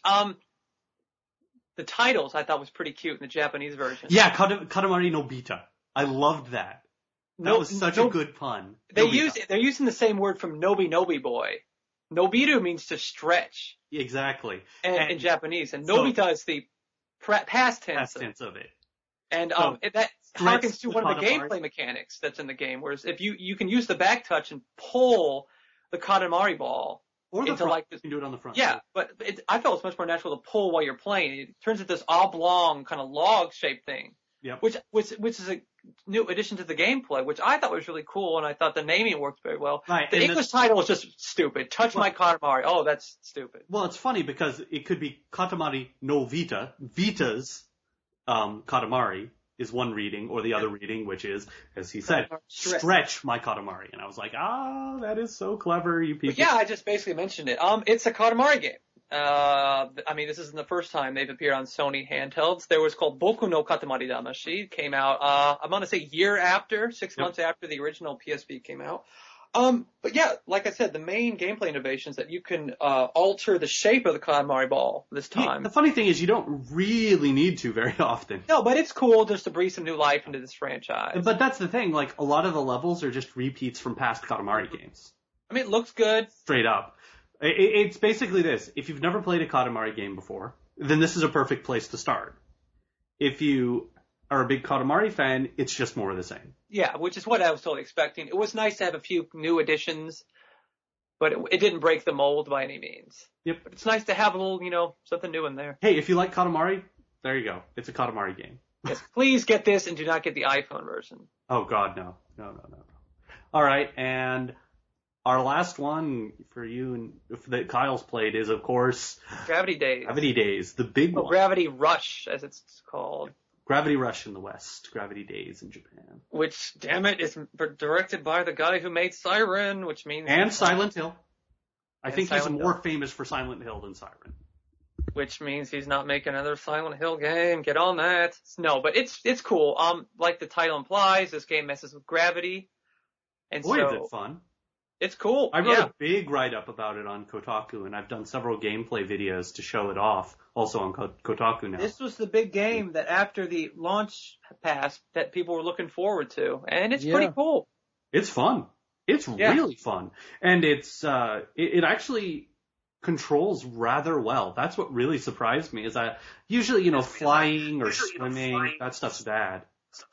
the titles I thought was pretty cute in the Japanese version. Yeah, Katamari Nobita. I loved that. That was such a good pun. They're using the same word from Nobi Nobi Boy. Nobiru means to stretch. Exactly. In Japanese. And Nobita is the past tense of it. And that harkens to one of the gameplay mechanics that's in the game. Whereas if you can use the back touch and pull the Katamari ball. Or the front. You can do it on the front. Yeah, but I felt it's much more natural to pull while you're playing. It turns into this oblong kind of log-shaped thing. Yep. Which is a new addition to the gameplay, which I thought was really cool, and I thought the naming worked very well. Right. The English title was just stupid. My Katamari. Oh, that's stupid. Well, it's funny because it could be Katamari no Vita. Vita's Katamari is one reading, or the other reading, which is, as he said, stretch my Katamari. And I was like, that is so clever, you people. But yeah, I just basically mentioned it. It's a Katamari game. This isn't the first time they've appeared on Sony handhelds. There was called Boku no Katamari Damashi. Came out, I'm gonna say year after, 6 months after the original PSP came out. But yeah, like I said, the main gameplay innovation is that you can, alter the shape of the Katamari ball this time. The funny thing is you don't really need to very often. No, but it's cool just to breathe some new life into this franchise. But that's the thing, like, a lot of the levels are just repeats from past Katamari games. I mean, it looks good. Straight up. It's basically this. If you've never played a Katamari game before, then this is a perfect place to start. If you are a big Katamari fan, it's just more of the same. Yeah, which is what I was totally expecting. It was nice to have a few new additions, but it didn't break the mold by any means. Yep. But it's nice to have a little, something new in there. Hey, if you like Katamari, there you go. It's a Katamari game. Yes, please get this and do not get the iPhone version. Oh, God, no. No. All right, and our last one for you and that Kyle's played is, of course, Gravity Days. Gravity Days, the big one. Gravity Rush, as it's called. Gravity Rush in the West, Gravity Days in Japan. Which, damn it, is directed by the guy who made Siren, which means... And Silent Hill. I think he's more famous for Silent Hill than Siren. Which means he's not making another Silent Hill game. Get on that. No, but it's cool. Like the title implies, this game messes with gravity. And Boy, is it fun. It's cool. I wrote a big write-up about it on Kotaku, and I've done several gameplay videos to show it off, also on Kotaku now. This was the big game that after the launch passed that people were looking forward to, and it's pretty cool. It's fun. It's really fun. And it's it actually controls rather well. That's what really surprised me, is that usually, flying or swimming, that stuff's bad.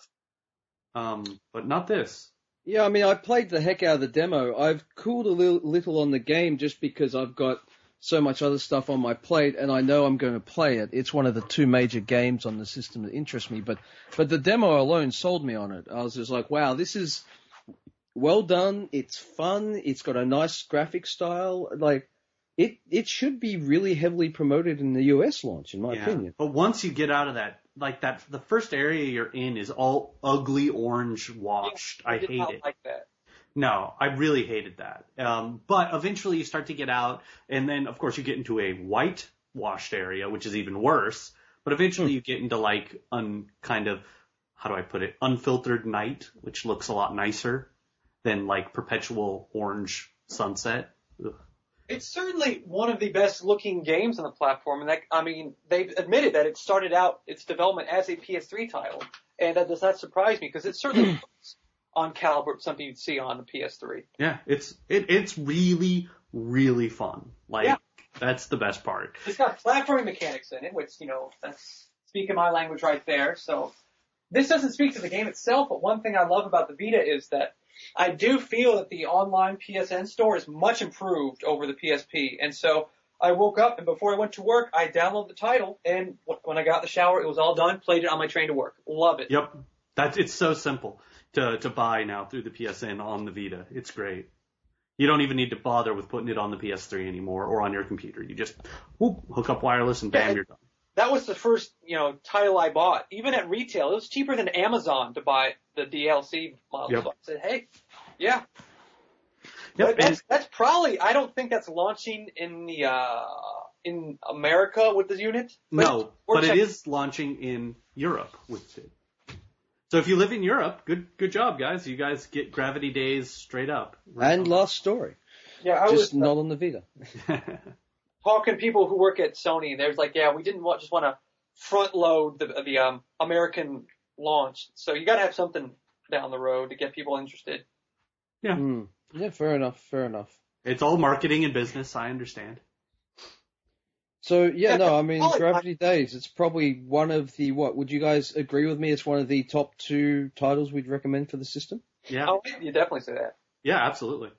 But not this. Yeah, I mean, I played the heck out of the demo. I've cooled a little on the game just because I've got so much other stuff on my plate, and I know I'm going to play it. It's one of the 2 major games on the system that interest me, but the demo alone sold me on it. I was just like, wow, this is well done. It's fun. It's got a nice graphic style. Like, it should be really heavily promoted in the US launch, in my opinion. But once you get out of like that. The first area you're in is all ugly orange washed. Yeah, I hate not it. like that. No, I really hated that. But eventually you start to get out, and then of course you get into a white washed area, which is even worse. But eventually you get into like kind of, how do I put it, unfiltered night, which looks a lot nicer than like perpetual orange sunset. Ugh. It's certainly one of the best looking games on the platform, and they've admitted that it started out its development as a PS3 title, and that does not surprise me because it certainly looks on caliber of something you'd see on the PS3. Yeah, it's really, really fun. Like, that's the best part. It's got platforming mechanics in it, which, that's speaking my language right there. So this doesn't speak to the game itself, but one thing I love about the Vita is that I do feel that the online PSN store is much improved over the PSP. And so I woke up, and before I went to work, I downloaded the title, and when I got in the shower, it was all done, played it on my train to work. Love it. Yep. It's so simple to buy now through the PSN on the Vita. It's great. You don't even need to bother with putting it on the PS3 anymore or on your computer. You just hook up wireless and bam, you're done. That was the first, title I bought. Even at retail, it was cheaper than Amazon to buy the DLC model. Yep. So I said, hey, yeah. Yep. That's probably, I don't think that's launching in in America with the unit. No, but it is launching in Europe with it. So if you live in Europe, good job, guys. You guys get Gravity Days straight up. Right And Last Story. Yeah, Just not on the Vita. talking to people who work at Sony, and there's like, yeah, we didn't just want to front load the American launch. So you got to have something down the road to get people interested. Yeah. Yeah, fair enough. It's all marketing and business, I understand. So, Gravity Days, it's probably one of the, would you guys agree with me? It's one of the top 2 titles we'd recommend for the system? Yeah. Oh, you definitely say that. Yeah, absolutely.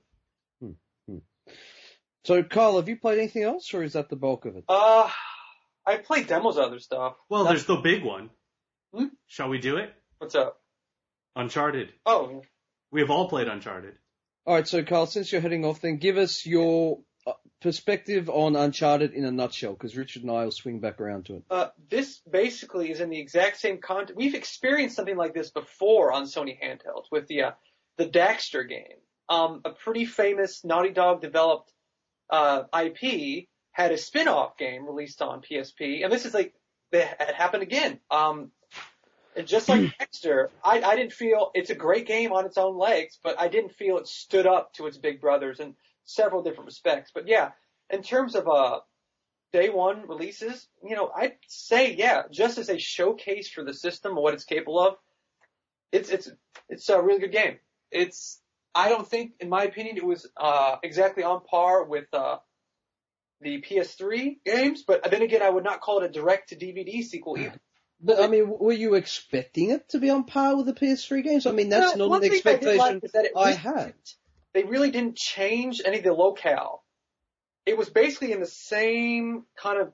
So, Kyle, have you played anything else, or is that the bulk of it? I played demos of other stuff. Well, there's the big one. Hmm? Shall we do it? What's up? Uncharted. Oh. We have all played Uncharted. All right, so, Kyle, since you're heading off, then give us your perspective on Uncharted in a nutshell, because Richard and I will swing back around to it. This basically is in the exact same content. We've experienced something like this before on Sony handhelds with the Daxter game. A pretty famous Naughty Dog developed IP had a spin-off game released on PSP, and this is like it happened again. And just like Daxter, I didn't feel it's a great game on its own legs, but I didn't feel it stood up to its big brothers in several different respects. But yeah, in terms of day one releases, I'd say just as a showcase for the system and what it's capable of, it's a really good game. I don't think, in my opinion, it was exactly on par with the PS3 games, but then again, I would not call it a direct-to-DVD sequel either. But, were you expecting it to be on par with the PS3 games? That's not an expectation I had. They really didn't change any of the locale. It was basically in the same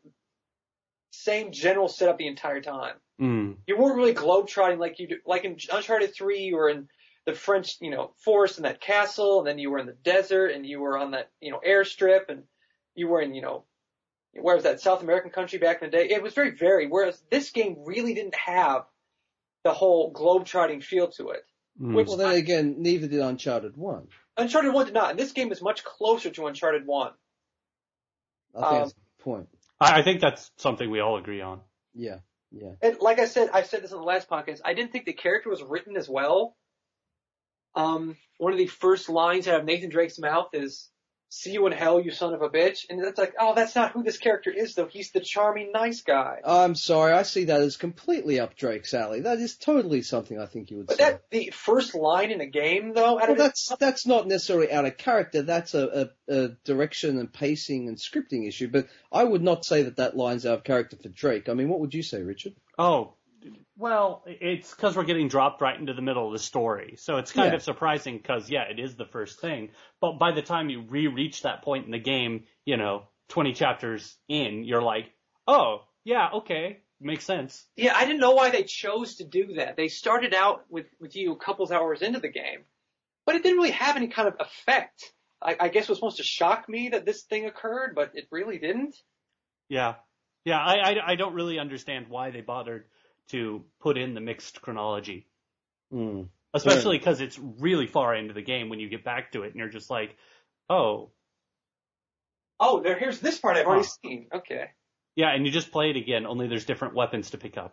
general setup the entire time. You weren't really globetrotting like you do. Like in Uncharted 3, you were in the French, forest in that castle, and then you were in the desert, and you were on that, airstrip, and you were in, where was that, South American country back in the day? It was very varied, whereas this game really didn't have the whole globetrotting feel to it. Well, then again, neither did Uncharted 1. Uncharted 1 did not, and this game is much closer to Uncharted 1. I think that's the point. I think that's something we all agree on. Yeah. And like I said this in the last podcast, I didn't think the character was written as well. One of the first lines out of Nathan Drake's mouth is, "See you in hell, you son of a bitch." And that's like, oh, that's not who this character is, though. He's the charming, nice guy. I'm sorry, I see that as completely up Drake's alley. That is totally something I think you would say. But the first line in a game, though? That's not necessarily out of character. That's a direction and pacing and scripting issue. But I would not say that line's out of character for Drake. What would you say, Richard? Oh, well, it's because we're getting dropped right into the middle of the story. So it's kind of surprising because, it is the first thing. But by the time you reach that point in the game, 20 chapters in, you're like, oh, yeah, okay, makes sense. Yeah, I didn't know why they chose to do that. They started out with you a couple of hours into the game, but it didn't really have any kind of effect. I guess it was supposed to shock me that this thing occurred, but it really didn't. Yeah. Yeah, I don't really understand why they bothered to put in the mixed chronology. Mm. Especially because it's really far into the game when you get back to it and you're just like, oh. Oh, here's this part I've already seen. Okay. Yeah, and you just play it again, only there's different weapons to pick up.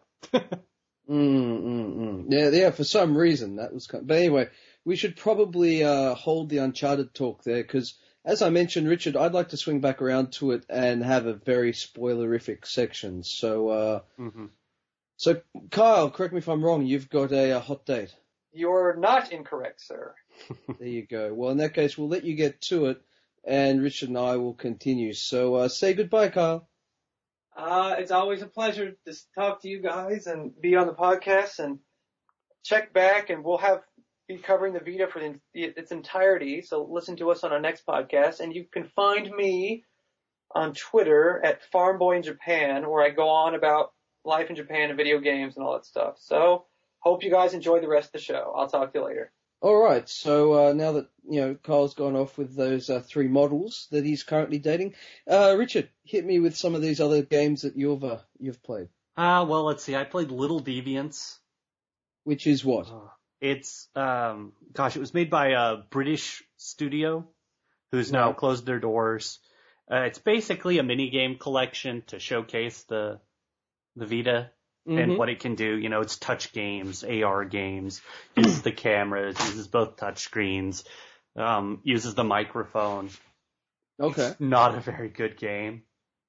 Yeah, for some reason that was but anyway, we should probably hold the Uncharted talk there, because as I mentioned, Richard, I'd like to swing back around to it and have a very spoilerific section. So, So Kyle, correct me if I'm wrong, you've got a hot date. You're not incorrect, sir. There you go. Well, in that case, we'll let you get to it, and Richard and I will continue. So say goodbye, Kyle. It's always a pleasure to talk to you guys and be on the podcast, and check back, and we'll be covering the Vita for its entirety. So listen to us on our next podcast, and you can find me on Twitter at FarmBoy in Japan, where I go on about life in Japan and video games and all that stuff. So hope you guys enjoy the rest of the show. I'll talk to you later. All right. So now that Kyle's gone off with those 3 models that he's currently dating, Richard, hit me with some of these other games that you've played. Well, let's see. I played Little Deviants. Which is what? It's it was made by a British studio who's now closed their doors. It's basically a mini game collection to showcase the Vita. And what it can do, it's touch games, AR games, uses the cameras, uses both touch screens, uses the microphone. Okay. It's not a very good game.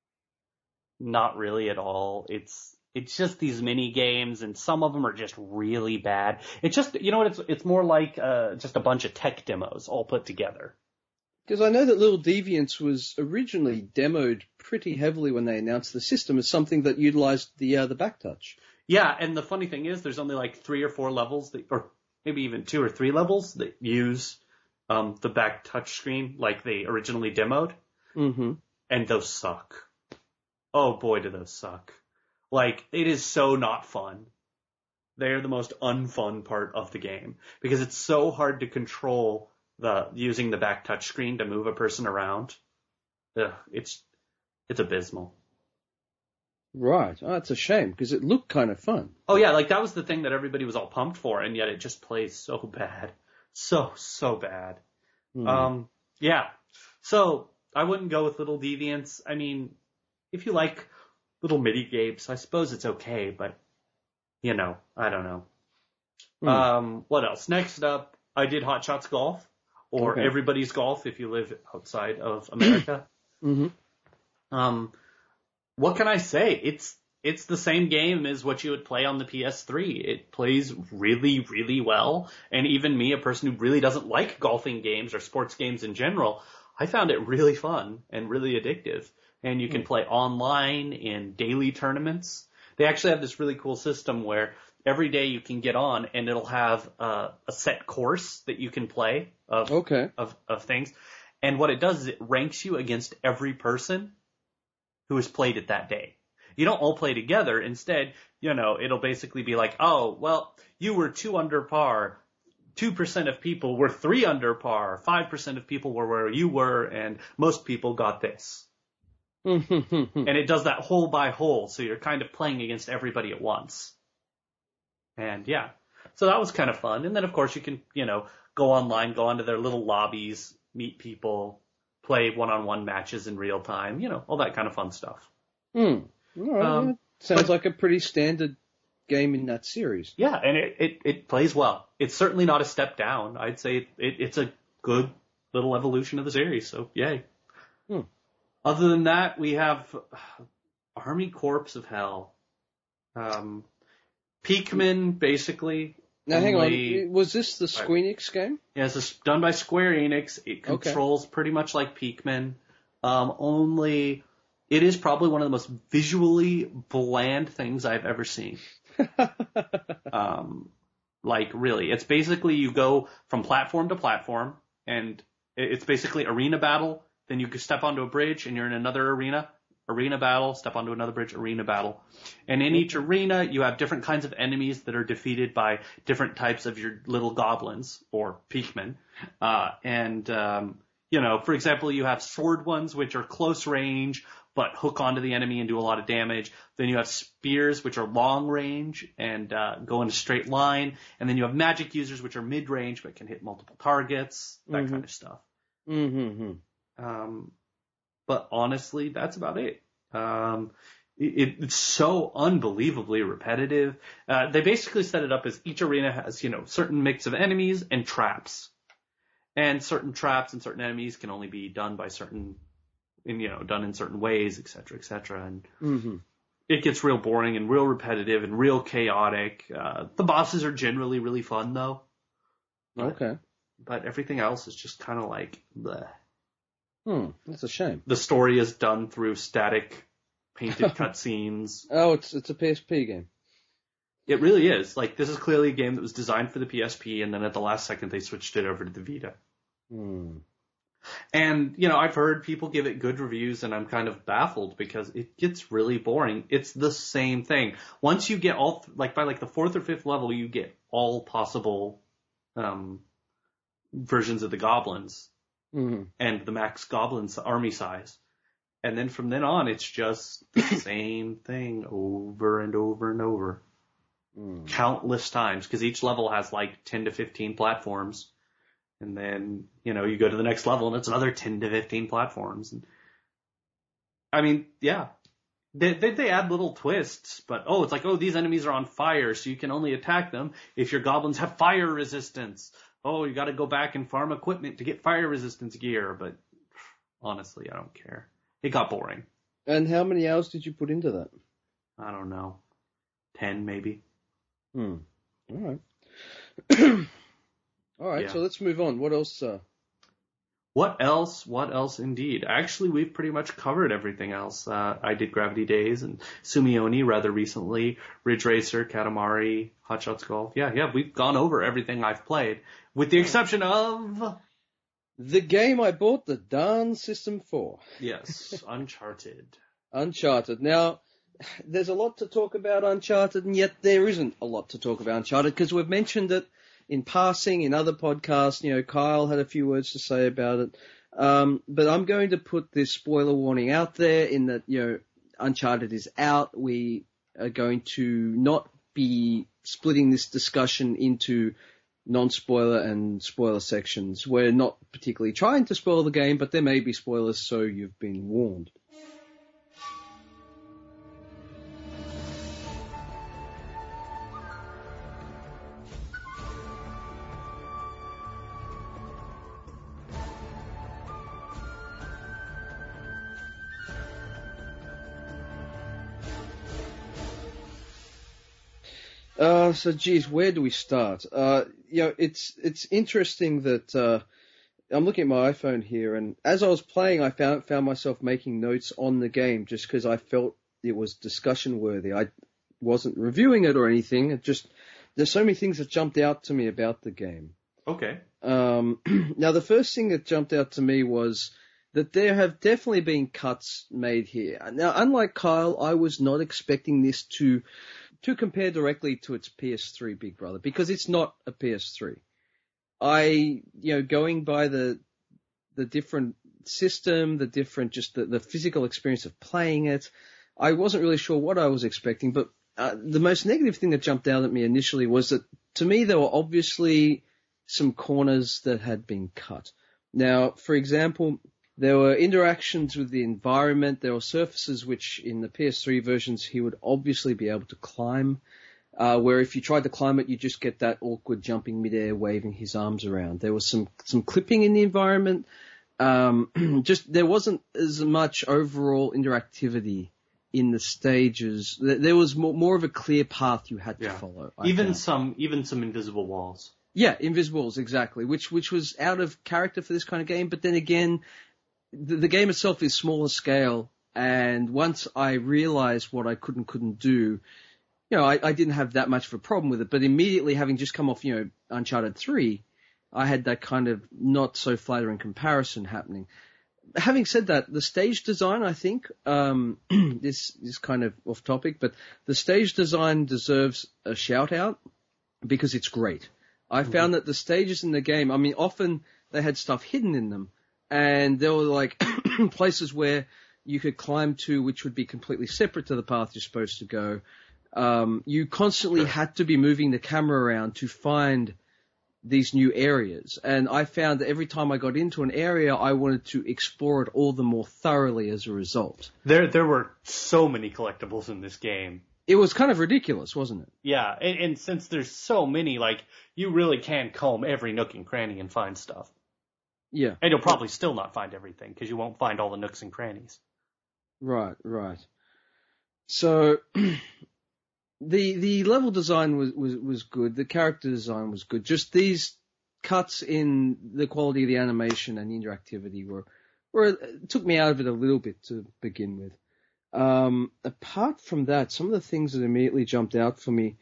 Not really at all. It's just these mini games, and some of them are just really bad. It's just, it's more like just a bunch of tech demos all put together. Because I know that Little Deviants was originally demoed pretty heavily when they announced the system as something that utilized the backtouch. Yeah, and the funny thing is there's only like 3 or 4 levels, or maybe even 2 or 3 levels that use the back touch screen like they originally demoed. Mm-hmm. And those suck. Oh boy, do those suck. Like, it is so not fun. They're the most unfun part of the game because it's so hard to control using the back touch screen to move a person around. It's abysmal. Right. Oh, that's a shame because it looked kind of fun. Oh yeah, like that was the thing that everybody was all pumped for, and yet it just plays so bad. So bad. Yeah. So I wouldn't go with Little Deviants. I mean, if you like little mini games, I suppose it's okay, but I don't know. What else? Next up, I did Hot Shots Golf, or Everybody's Golf if you live outside of America. What can I say? It's the same game as what you would play on the PS3. It plays really, really well. And even me, a person who really doesn't like golfing games or sports games in general, I found it really fun and really addictive. And you can play online in daily tournaments. They actually have this really cool system where every day you can get on and it'll have a set course that you can play of things. And what it does is it ranks you against every person who has played it that day. You don't all play together. Instead, it'll basically be like, oh, well, you were 2 under par. 2% of people were 3 under par. 5% of people were where you were, and most people got this. And it does that hole by hole, so you're kind of playing against everybody at once. And yeah, so that was kind of fun. And then, of course, you can, go online, go onto their little lobbies, meet people, play one-on-one matches in real time, all that kind of fun stuff. All right. Sounds like a pretty standard game in that series. Yeah, and it plays well. It's certainly not a step down. I'd say it's a good little evolution of the series, so yay. Other than that, we have Army Corps of Hell. Pikmin, basically. Now, hang on. Was this the Squeenix game? Yeah, it's done by Square Enix. It controls pretty much like Pikmin, only it is probably one of the most visually bland things I've ever seen. Really, it's basically you go from platform to platform, and it's basically arena battle. Then you step onto a bridge, and you're in another arena battle, step onto another bridge, arena battle. And in each arena, you have different kinds of enemies that are defeated by different types of your little goblins, or Pikmin. For example, you have sword ones, which are close range, but hook onto the enemy and do a lot of damage. Then you have spears, which are long range and go in a straight line. And then you have magic users, which are mid range, but can hit multiple targets, that kind of stuff. But honestly, that's about it. It's so unbelievably repetitive. They basically set it up as each arena has, certain mix of enemies and traps. And certain traps and certain enemies can only be done by done in certain ways, et cetera. And it gets real boring and real repetitive and real chaotic. The bosses are generally really fun, though. Okay. But everything else is just kind of like, bleh. That's a shame. The story is done through static painted cutscenes. Oh, it's a PSP game. It really is. Like, this is clearly a game that was designed for the PSP, and then at the last second they switched it over to the Vita. And, I've heard people give it good reviews, and I'm kind of baffled because it gets really boring. It's the same thing. Once you get by the fourth or fifth level, you get all possible versions of the goblins and the max goblins army size. And then from then on, it's just the same thing over and over and over. Countless times, because each level has like 10 to 15 platforms. And then, you go to the next level and it's another 10 to 15 platforms. And, I mean, yeah. They add little twists, but it's like, these enemies are on fire, so you can only attack them if your goblins have fire resistance. You gotta go back and farm equipment to get fire resistance gear, but honestly, I don't care. It got boring. And how many hours did you put into that? I don't know. 10 maybe. All right. All right, So let's move on. What else? What else indeed? Actually, we've pretty much covered everything else. I did Gravity Days and Sumioni rather recently, Ridge Racer, Katamari, Hot Shots Golf. Yeah, we've gone over everything I've played, with the exception of... the game I bought, the Dawn System 4. Yes, Uncharted. Uncharted. Now, there's a lot to talk about Uncharted, and yet there isn't a lot to talk about Uncharted, because we've mentioned it in passing in other podcasts. Kyle had a few words to say about it. But I'm going to put this spoiler warning out there in that, Uncharted is out. We are going to not be splitting this discussion into non-spoiler and spoiler sections. We're not particularly trying to spoil the game, but there may be spoilers, so you've been warned. So geez, where do we start? It's interesting that, I'm looking at my iPhone here, and as I was playing, I found myself making notes on the game just because I felt it was discussion worthy. I wasn't reviewing it or anything. There's so many things that jumped out to me about the game. Okay. Now the first thing that jumped out to me was that there have definitely been cuts made here. Now, unlike Kyle, I was not expecting this to compare directly to its PS3 big brother, because it's not a PS3. Going by the different system, the physical experience of playing it, I wasn't really sure what I was expecting, but the most negative thing that jumped out at me initially was that, to me, there were obviously some corners that had been cut. Now, for example, there were interactions with the environment. There were surfaces which, in the PS3 versions, he would obviously be able to climb, where if you tried to climb it, you just get that awkward jumping midair, waving his arms around. There was some clipping in the environment. There wasn't as much overall interactivity in the stages. There was more of a clear path you had to follow. Even some invisible walls. Yeah, invisible walls, exactly, which was out of character for this kind of game. But then again, the game itself is smaller scale, and once I realized what I could and couldn't do, I didn't have that much of a problem with it. But immediately, having just come off, Uncharted 3, I had that kind of not so flattering comparison happening. Having said that, the stage design, I think, this is kind of off topic, but the stage design deserves a shout out because it's great. I found that the stages in the game, I mean, often they had stuff hidden in them, and there were like places where you could climb to, which would be completely separate to the path you're supposed to go. You constantly had to be moving the camera around to find these new areas. And I found that every time I got into an area, I wanted to explore it all the more thoroughly as a result. There were so many collectibles in this game. It was kind of ridiculous, wasn't it? Yeah, and since there's so many, like, you really can comb every nook and cranny and find stuff. Yeah. And you'll probably still not find everything, because you won't find all the nooks and crannies. Right. So, the level design was good. The character design was good. Just these cuts in the quality of the animation and interactivity took me out of it a little bit to begin with. Apart from that, some of the things that immediately jumped out for me,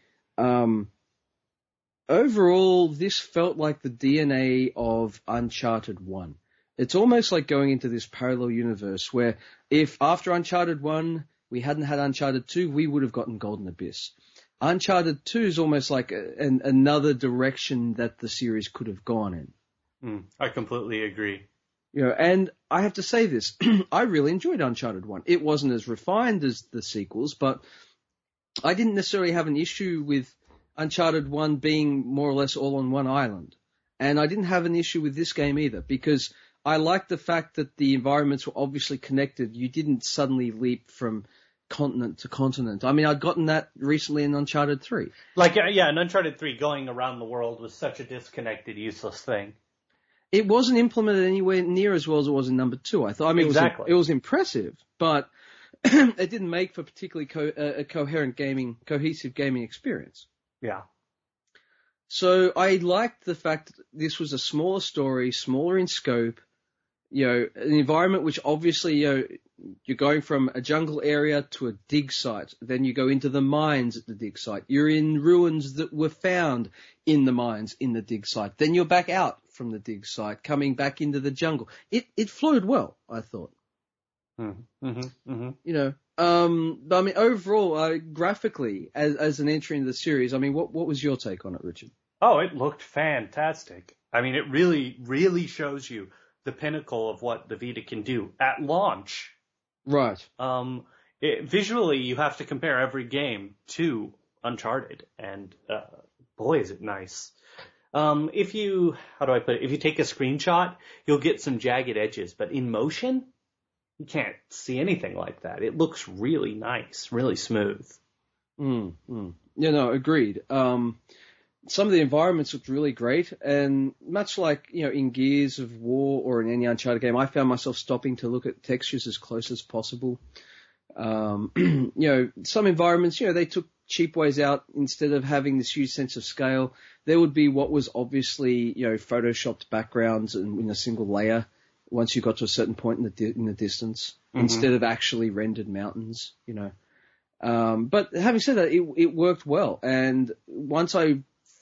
overall, this felt like the DNA of Uncharted 1. It's almost like going into this parallel universe where if after Uncharted 1 we hadn't had Uncharted 2, we would have gotten Golden Abyss. Uncharted 2 is almost like another direction that the series could have gone in. I completely agree. You know, and I have to say this, I really enjoyed Uncharted 1. It wasn't as refined as the sequels, but I didn't necessarily have an issue with Uncharted 1 being more or less all on one island. And I didn't have an issue with this game either, because I liked the fact that the environments were obviously connected. You didn't suddenly leap from continent to continent. I mean, I'd gotten that recently in Uncharted 3. Like, yeah, in Uncharted 3, going around the world was such a disconnected, useless thing. It wasn't implemented anywhere near as well as it was in number 2. I thought. I mean, exactly. It was impressive, but it didn't make for particularly a cohesive gaming experience. Yeah. So I liked the fact that this was a smaller story, smaller in scope, you know, an environment which obviously, you know, you're going from a jungle area to a dig site. Then you go into the mines at the dig site. You're in ruins that were found in the mines in the dig site. Then you're back out from the dig site, coming back into the jungle. It flowed well, I thought. You know, but I mean, overall, graphically, as an entry into the series, I mean, what was your take on it, Richard? Oh, it looked fantastic. I mean, it really, really shows you the pinnacle of what the Vita can do at launch. Right. Visually, you have to compare every game to Uncharted, and boy, is it nice. If you take a screenshot, you'll get some jagged edges, but in motion, you can't see anything like that. It looks really nice, really smooth. Yeah, no, agreed. Some of the environments looked really great, and much like, you know, in Gears of War or in any Uncharted game, I found myself stopping to look at textures as close as possible. You know, some environments, you know, they took cheap ways out. Instead of having this huge sense of scale, there would be what was obviously, you know, photoshopped backgrounds in a single layer once you got to a certain point in the distance, instead of actually rendered mountains, you know. But having said that, it worked well, and once I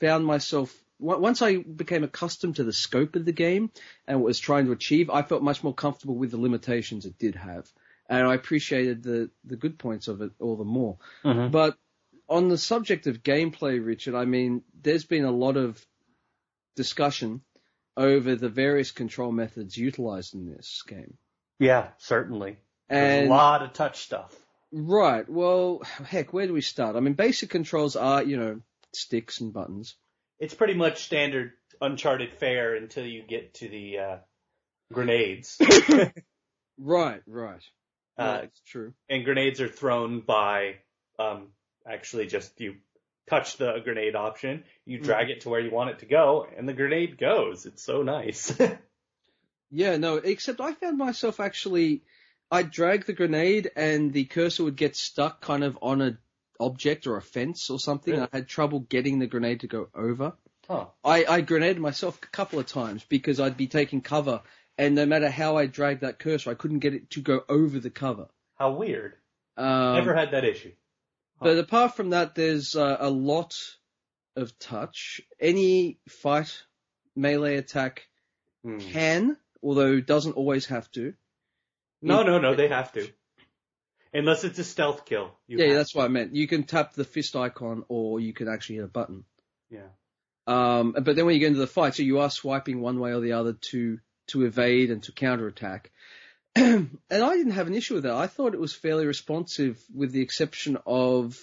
became accustomed to the scope of the game and what it was trying to achieve, I felt much more comfortable with the limitations it did have. And I appreciated the good points of it all the more. But on the subject of gameplay, Richard, I mean, there's been a lot of discussion over the various control methods utilized in this game. Yeah, certainly. There's a lot of touch stuff. Right. Well, heck, where do we start? I mean, basic controls are, you know, sticks and buttons. It's pretty much standard Uncharted fare until you get to the grenades. Right. That's true. And grenades are thrown by actually just you touch the grenade option, you drag it to where you want it to go, and the grenade goes. It's so nice. Yeah, no, except I found myself actually, I'd drag the grenade and the cursor would get stuck kind of on a object or a fence or something. Really? I had trouble getting the grenade to go over. Huh. I grenaded myself a couple of times because I'd be taking cover, and no matter how I dragged that cursor, I couldn't get it to go over the cover. How weird. Never had that issue. Huh. But apart from that, there's a lot of touch. Any fight, melee attack can, although doesn't always have to. No, they have to. Unless it's a stealth kill. Yeah, that's what I meant. You can tap the fist icon, or you can actually hit a button. Yeah. But then when you get into the fight, so you are swiping one way or the other to to evade and to counterattack. And I didn't have an issue with that. I thought it was fairly responsive, with the exception of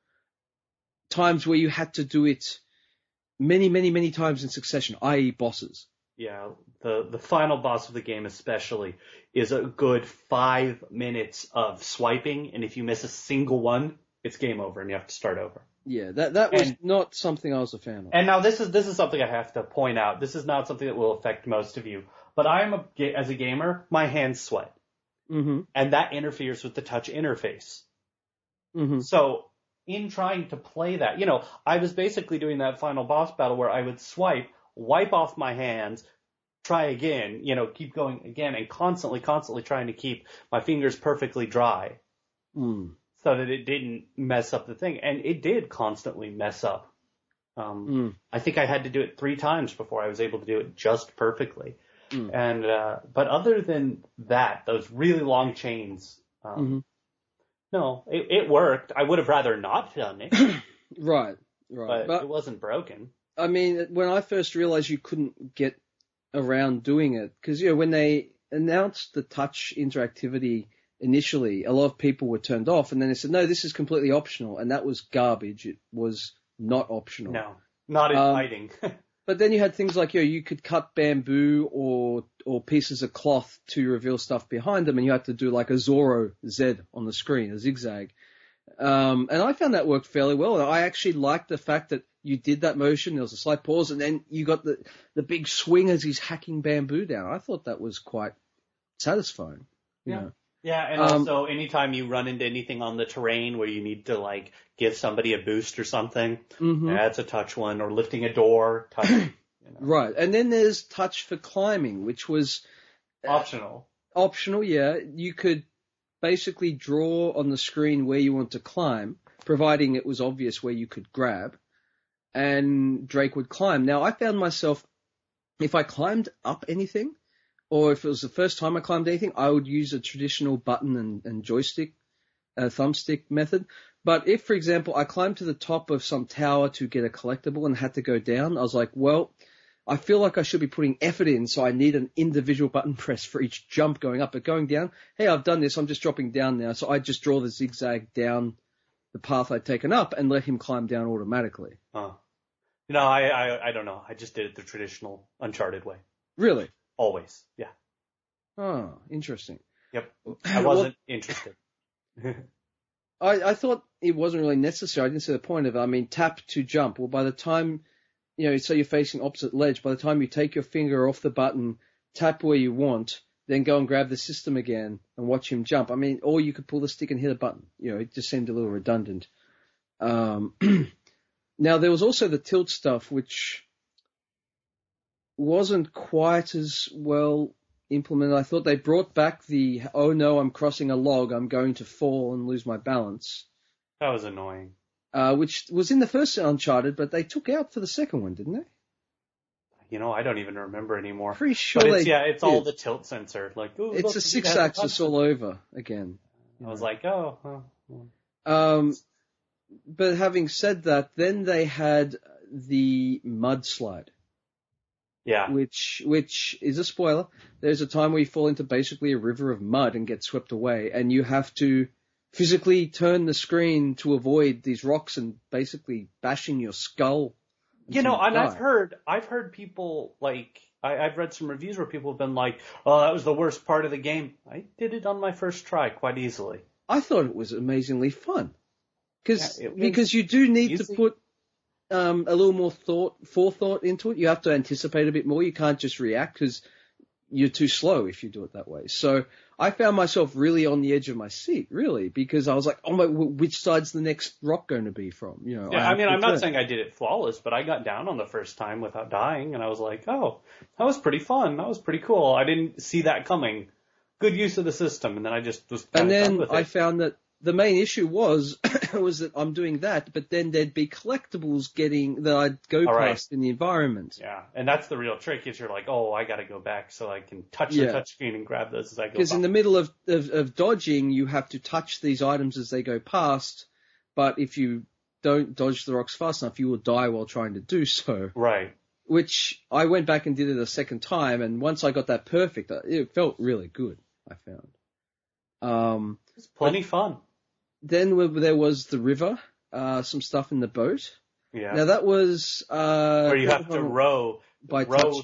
times where you had to do it many, many, many times in succession, i.e. bosses. Yeah, the final boss of the game especially is a good 5 minutes of swiping, and if you miss a single one, it's game over and you have to start over. Yeah, that was not something I was a fan of. And now this is something I have to point out. This is not something that will affect most of you, but as a gamer, my hands sweat. Mm-hmm. And that interferes with the touch interface. Mm-hmm. So in trying to play that, I was basically doing that final boss battle where I would swipe, wipe off my hands, try again, keep going again, and constantly trying to keep my fingers perfectly dry so that it didn't mess up the thing. And it did constantly mess up. I think I had to do it 3 times before I was able to do it just perfectly. And but other than that, those really long chains, no, it worked. I would have rather not done it. Right. But it wasn't broken. I mean, when I first realized you couldn't get around doing it, because, when they announced the touch interactivity initially, a lot of people were turned off, and then they said, no, this is completely optional, and that was garbage. It was not optional. No, not in fighting. But then you had things like, you could cut bamboo or pieces of cloth to reveal stuff behind them, and you had to do like a Zoro Z on the screen, a zigzag. And I found that worked fairly well. I actually liked the fact that you did that motion, there was a slight pause, and then you got the big swing as he's hacking bamboo down. I thought that was quite satisfying. Yeah, and also anytime you run into anything on the terrain where you need to give somebody a boost or something, that's a touch one, or lifting a door, touch. Right, and then there's touch for climbing, which was optional. Optional, yeah. You could basically draw on the screen where you want to climb, providing it was obvious where you could grab, and Drake would climb. Now, I found myself, if I climbed up anything, or if it was the first time I climbed anything, I would use a traditional button and joystick, thumbstick method. But if, for example, I climbed to the top of some tower to get a collectible and had to go down, I was like, well, I feel like I should be putting effort in, so I need an individual button press for each jump going up. But going down, hey, I've done this, I'm just dropping down now. So I just draw the zigzag down the path I'd taken up and let him climb down automatically. Oh. No, I don't know. I just did it the traditional Uncharted way. Really? Always, yeah. Oh, interesting. Yep. I wasn't interested. I thought it wasn't really necessary. I didn't see the point of it. I mean, tap to jump. Well, by the time, so you're facing opposite ledge, by the time you take your finger off the button, tap where you want, then go and grab the system again and watch him jump. I mean, or you could pull the stick and hit a button. It just seemed a little redundant. Now, there was also the tilt stuff, which wasn't quite as well implemented. I thought they brought back the, oh no, I'm crossing a log, I'm going to fall and lose my balance. That was annoying. Which was in the first Uncharted, but they took out for the second one, didn't they? I don't even remember anymore. Pretty sure it's all the tilt sensor. Ooh, it's a 6-axis all over again. I was like, oh. But having said that, then they had the mudslide. Yeah. Which is a spoiler. There's a time where you fall into basically a river of mud and get swept away, and you have to physically turn the screen to avoid these rocks and basically bashing your skull. And I've heard people I've read some reviews where people have been like, oh, that was the worst part of the game. I did it on my first try quite easily. I thought it was amazingly fun. Because you do need to put a little more forethought into it. You have to anticipate a bit more. You can't just react because you're too slow if you do it that way. So I found myself really on the edge of my seat, really, because I was like, oh my, which side's the next rock going to be from? I'm not saying I did it flawless, but I got down on the first time without dying, and I was like, oh, that was pretty fun. That was pretty cool. I didn't see that coming. Good use of the system, and then I just was kind of done with it. I found that the main issue was that I'm doing that, but then there'd be collectibles that I'd go past in the environment. Yeah, and that's the real trick is you're like, oh, I got to go back so I can touch the touchscreen and grab those as I go by. Because in the middle of dodging, you have to touch these items as they go past, but if you don't dodge the rocks fast enough, you will die while trying to do so. Right. which I went back and did it a second time, and once I got that perfect, it felt really good, I found. It's plenty fun. Then there was the river, some stuff in the boat. Yeah. Now that was where you have to row touching.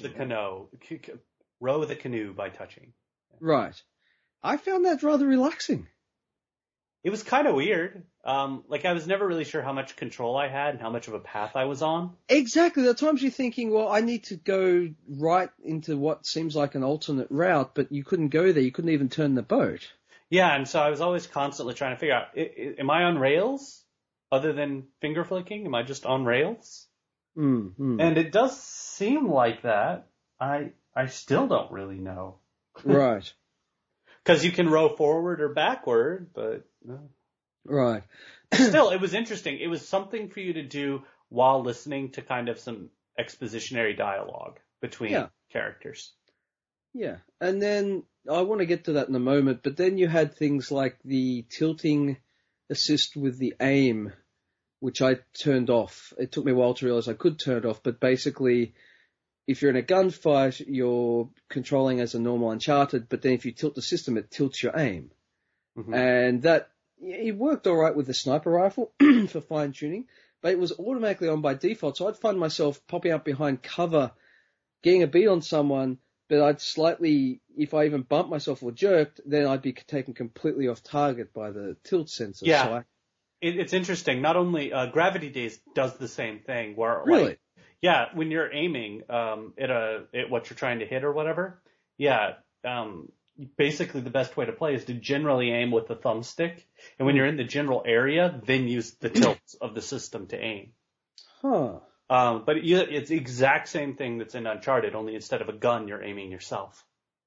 the canoe by touching. Right. I found that rather relaxing. It was kind of weird. Like I was never really sure how much control I had and how much of a path I was on. Exactly. There are times you're thinking, well, I need to go right into what seems like an alternate route, but you couldn't go there. You couldn't even turn the boat. Yeah, and so I was always constantly trying to figure out, am I on rails other than finger flicking? Am I just on rails? Mm-hmm. And it does seem like that. I still don't really know. Right. Because you can row forward or backward, but no. Right. Still, it was interesting. It was something for you to do while listening to kind of some expositionary dialogue between characters. Yeah. And then I want to get to that in a moment, but then you had things like the tilting assist with the aim, which I turned off. It took me a while to realize I could turn it off, but basically, if you're in a gunfight, you're controlling as a normal Uncharted, but then if you tilt the system, it tilts your aim. Mm-hmm. And that, it worked all right with the sniper rifle for fine tuning, but it was automatically on by default. So I'd find myself popping up behind cover, getting a beat on someone, but I'd slightly, if I even bumped myself or jerked, then I'd be taken completely off target by the tilt sensor. Yeah. So It's interesting. Not only, Gravity Days does the same thing where, really? Like, yeah, when you're aiming, at what you're trying to hit or whatever, basically the best way to play is to generally aim with the thumbstick. And when you're in the general area, then use the tilts of the system to aim. Huh. But it's the exact same thing that's in Uncharted, only instead of a gun, you're aiming yourself.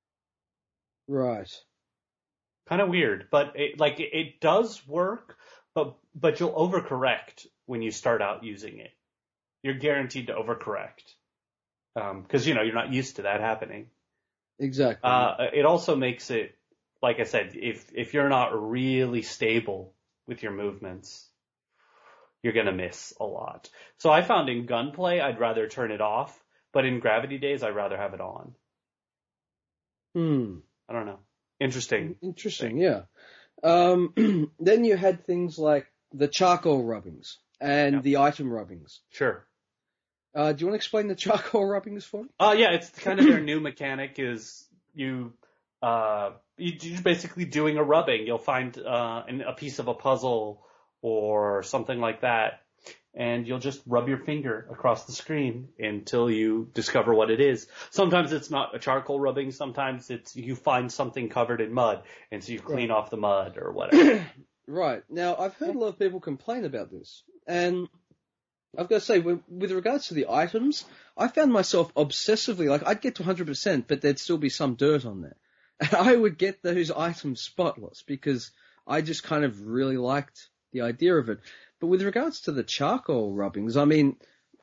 Right. Kind of weird, but it does work, but you'll overcorrect when you start out using it. You're guaranteed to overcorrect. Cause you're not used to that happening. Exactly. It also makes it, like I said, if you're not really stable with your movements, you're gonna miss a lot. So I found in gunplay, I'd rather turn it off, but in Gravity Days, I'd rather have it on. I don't know. Interesting, yeah. Then you had things like the charcoal rubbings and the item rubbings. Sure. Do you want to explain the charcoal rubbings for me? Yeah, it's kind of their new mechanic is you're basically doing a rubbing. You'll find a piece of a puzzle or something like that, and you'll just rub your finger across the screen until you discover what it is. Sometimes it's not a charcoal rubbing. Sometimes it's you find something covered in mud, and so you clean off the mud or whatever. Right. Now, I've heard a lot of people complain about this, and I've got to say, with regards to the items, I found myself obsessively, like, I'd get to 100%, but there'd still be some dirt on there. And I would get those items spotless because I just kind of really liked the idea of it. But with regards to the charcoal rubbings, I mean,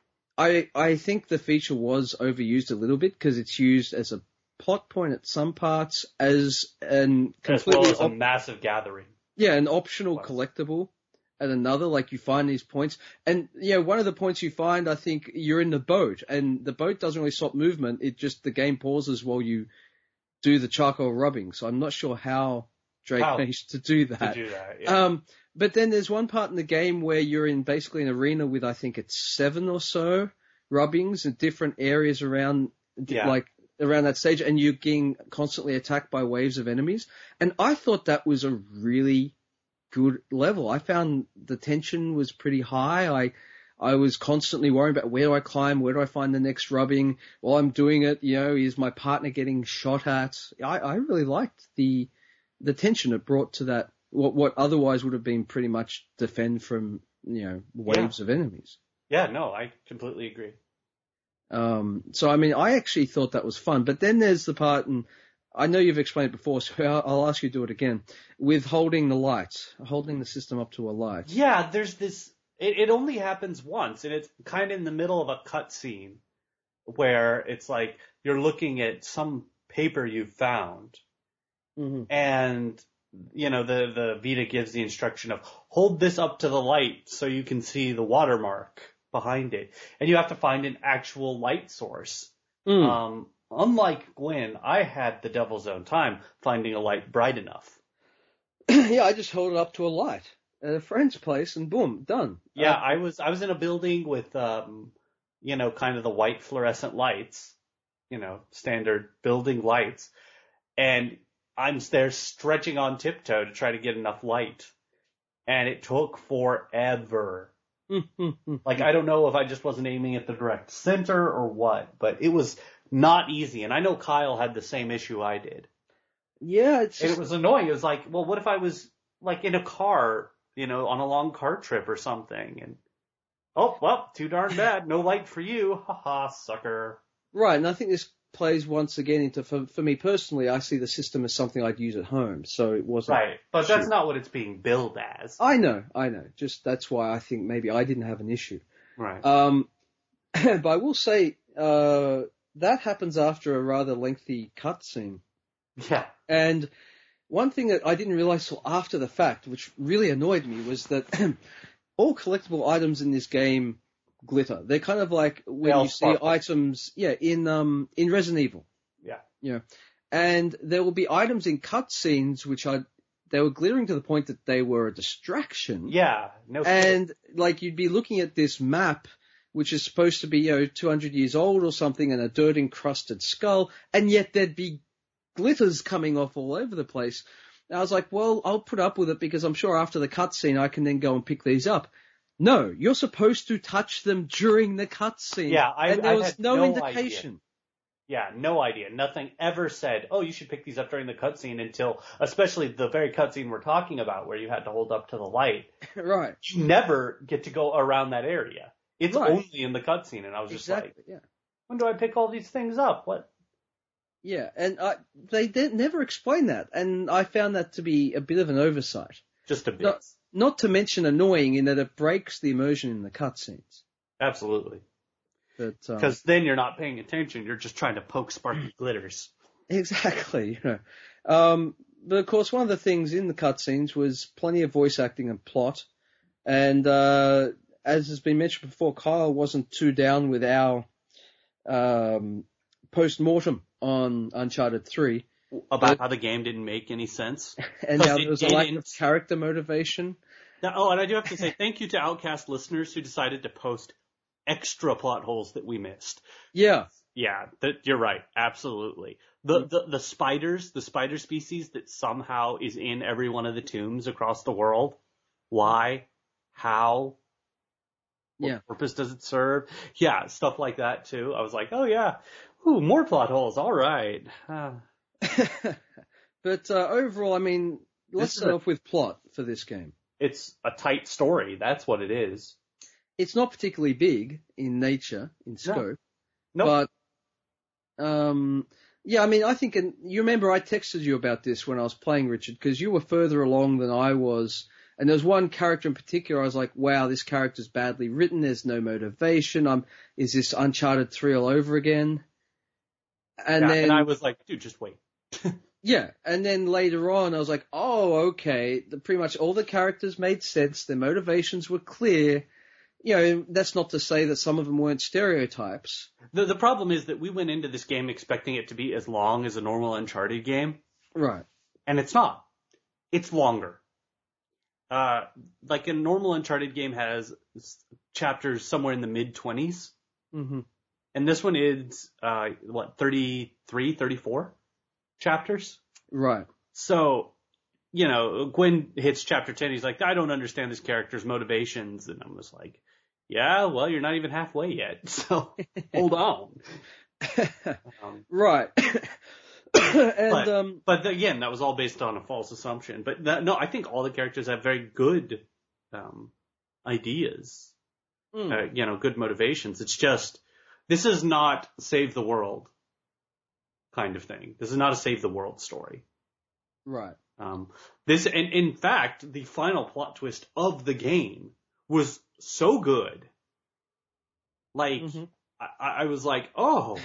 I think the feature was overused a little bit because it's used as a plot point at some parts, as an completely... As well as a massive gathering. Yeah, an optional collectible at another, like you find these points. And, one of the points you find, I think, you're in the boat, and the boat doesn't really stop movement. It just, the game pauses while you do the charcoal rubbing. So I'm not sure how Drake managed to do that. Yeah. But then there's one part in the game where you're in basically an arena with, I think it's 7 or so rubbings in different areas around, around that stage, and you're getting constantly attacked by waves of enemies. And I thought that was a really good level. I found the tension was pretty high. I was constantly worrying about where do I climb, where do I find the next rubbing. While I'm doing it, is my partner getting shot at? I really liked the tension it brought to that, what otherwise would have been pretty much defend from, waves of enemies. Yeah, no, I completely agree. So, I mean, I actually thought that was fun. But then there's the part, and I know you've explained it before, so I'll ask you to do it again, with holding the system up to a light. Yeah, there's this, it only happens once, and it's kind of in the middle of a cutscene where it's like you're looking at some paper you've found, and, the Vita gives the instruction of hold this up to the light so you can see the watermark behind it, and you have to find an actual light source. Mm. Unlike Gwen, I had the devil's own time finding a light bright enough. Yeah, I just hold it up to a light at a friend's place, and boom, done. Yeah, I was in a building with, kind of the white fluorescent lights, standard building lights, and I'm there stretching on tiptoe to try to get enough light, and it took forever. Like, I don't know if I just wasn't aiming at the direct center or what, but it was not easy, and I know Kyle had the same issue I did. Yeah, And it was annoying. It was like, well, what if I was like in a car, on a long car trip or something, and oh, well, too darn bad. No light for you. Haha, sucker. Right, and I think this plays once again into, for me personally, I see the system as something I'd use at home, so it wasn't. Right, but that's not what it's being billed as. I know. Just that's why I think maybe I didn't have an issue. Right. But I will say, that happens after a rather lengthy cutscene. Yeah. And one thing that I didn't realize till after the fact, which really annoyed me, was that all collectible items in this game glitter. They're kind of like when you see items, in Resident Evil. Yeah. And there will be items in cutscenes which they were glittering to the point that they were a distraction. Yeah. No. And like you'd be looking at this map, which is supposed to be 200 years old or something, and a dirt encrusted skull, and yet there'd be glitters coming off all over the place. And I was like, well, I'll put up with it because I'm sure after the cutscene I can then go and pick these up. No, you're supposed to touch them during the cutscene. Yeah, and there was no indication. Idea. Yeah, no idea. Nothing ever said, oh, you should pick these up during the cutscene until, especially the very cutscene we're talking about where you had to hold up to the light. Right. You never get to go around that area. It's only in the cutscene, and I was just like, when do I pick all these things up? What? Yeah, and they never explain that, and I found that to be a bit of an oversight. Just a bit. Not to mention annoying in that it breaks the immersion in the cutscenes. Absolutely. Because then you're not paying attention, you're just trying to poke sparkly glitters. Exactly. But of course, one of the things in the cutscenes was plenty of voice acting and plot, and as has been mentioned before, Kyle wasn't too down with our post-mortem on Uncharted 3. About how the game didn't make any sense. And now there was a lack of character motivation. Now, and I do have to say thank you to Outcast listeners who decided to post extra plot holes that we missed. Yeah. Yeah, you're right. Absolutely. The spiders, the spider species that somehow is in every one of the tombs across the world. Why? How? What purpose does it serve? Yeah, stuff like that too. I was like, oh yeah. Ooh, more plot holes. All right. But overall, I mean, let's start off with plot for this game. It's a tight story. That's what it is. It's not particularly big in nature, in scope. No. But, I mean, I think, and you remember I texted you about this when I was playing, Richard, because you were further along than I was. And there was one character in particular, I was like, wow, this character's badly written. There's no motivation. Is this Uncharted 3 all over again? And then I was like, dude, just wait. Yeah, and then later on I was like, oh, okay, pretty much all the characters made sense, their motivations were clear. That's not to say that some of them weren't stereotypes. The problem is that we went into this game expecting it to be as long as a normal Uncharted game. Right. And it's not. It's longer. Like a normal Uncharted game has chapters somewhere in the mid-20s. Mm-hmm. And this one is, 33, 34 chapters? Right. So, Gwen hits chapter 10. He's like, I don't understand this character's motivations. And I'm just like, yeah, well, you're not even halfway yet. So hold on. Right. But again, that was all based on a false assumption. But no, I think all the characters have very good, ideas. Good motivations. It's just, this is not save the world kind of thing. This is not a save the world story. Right. And in fact, the final plot twist of the game was so good. Like, I was like, oh,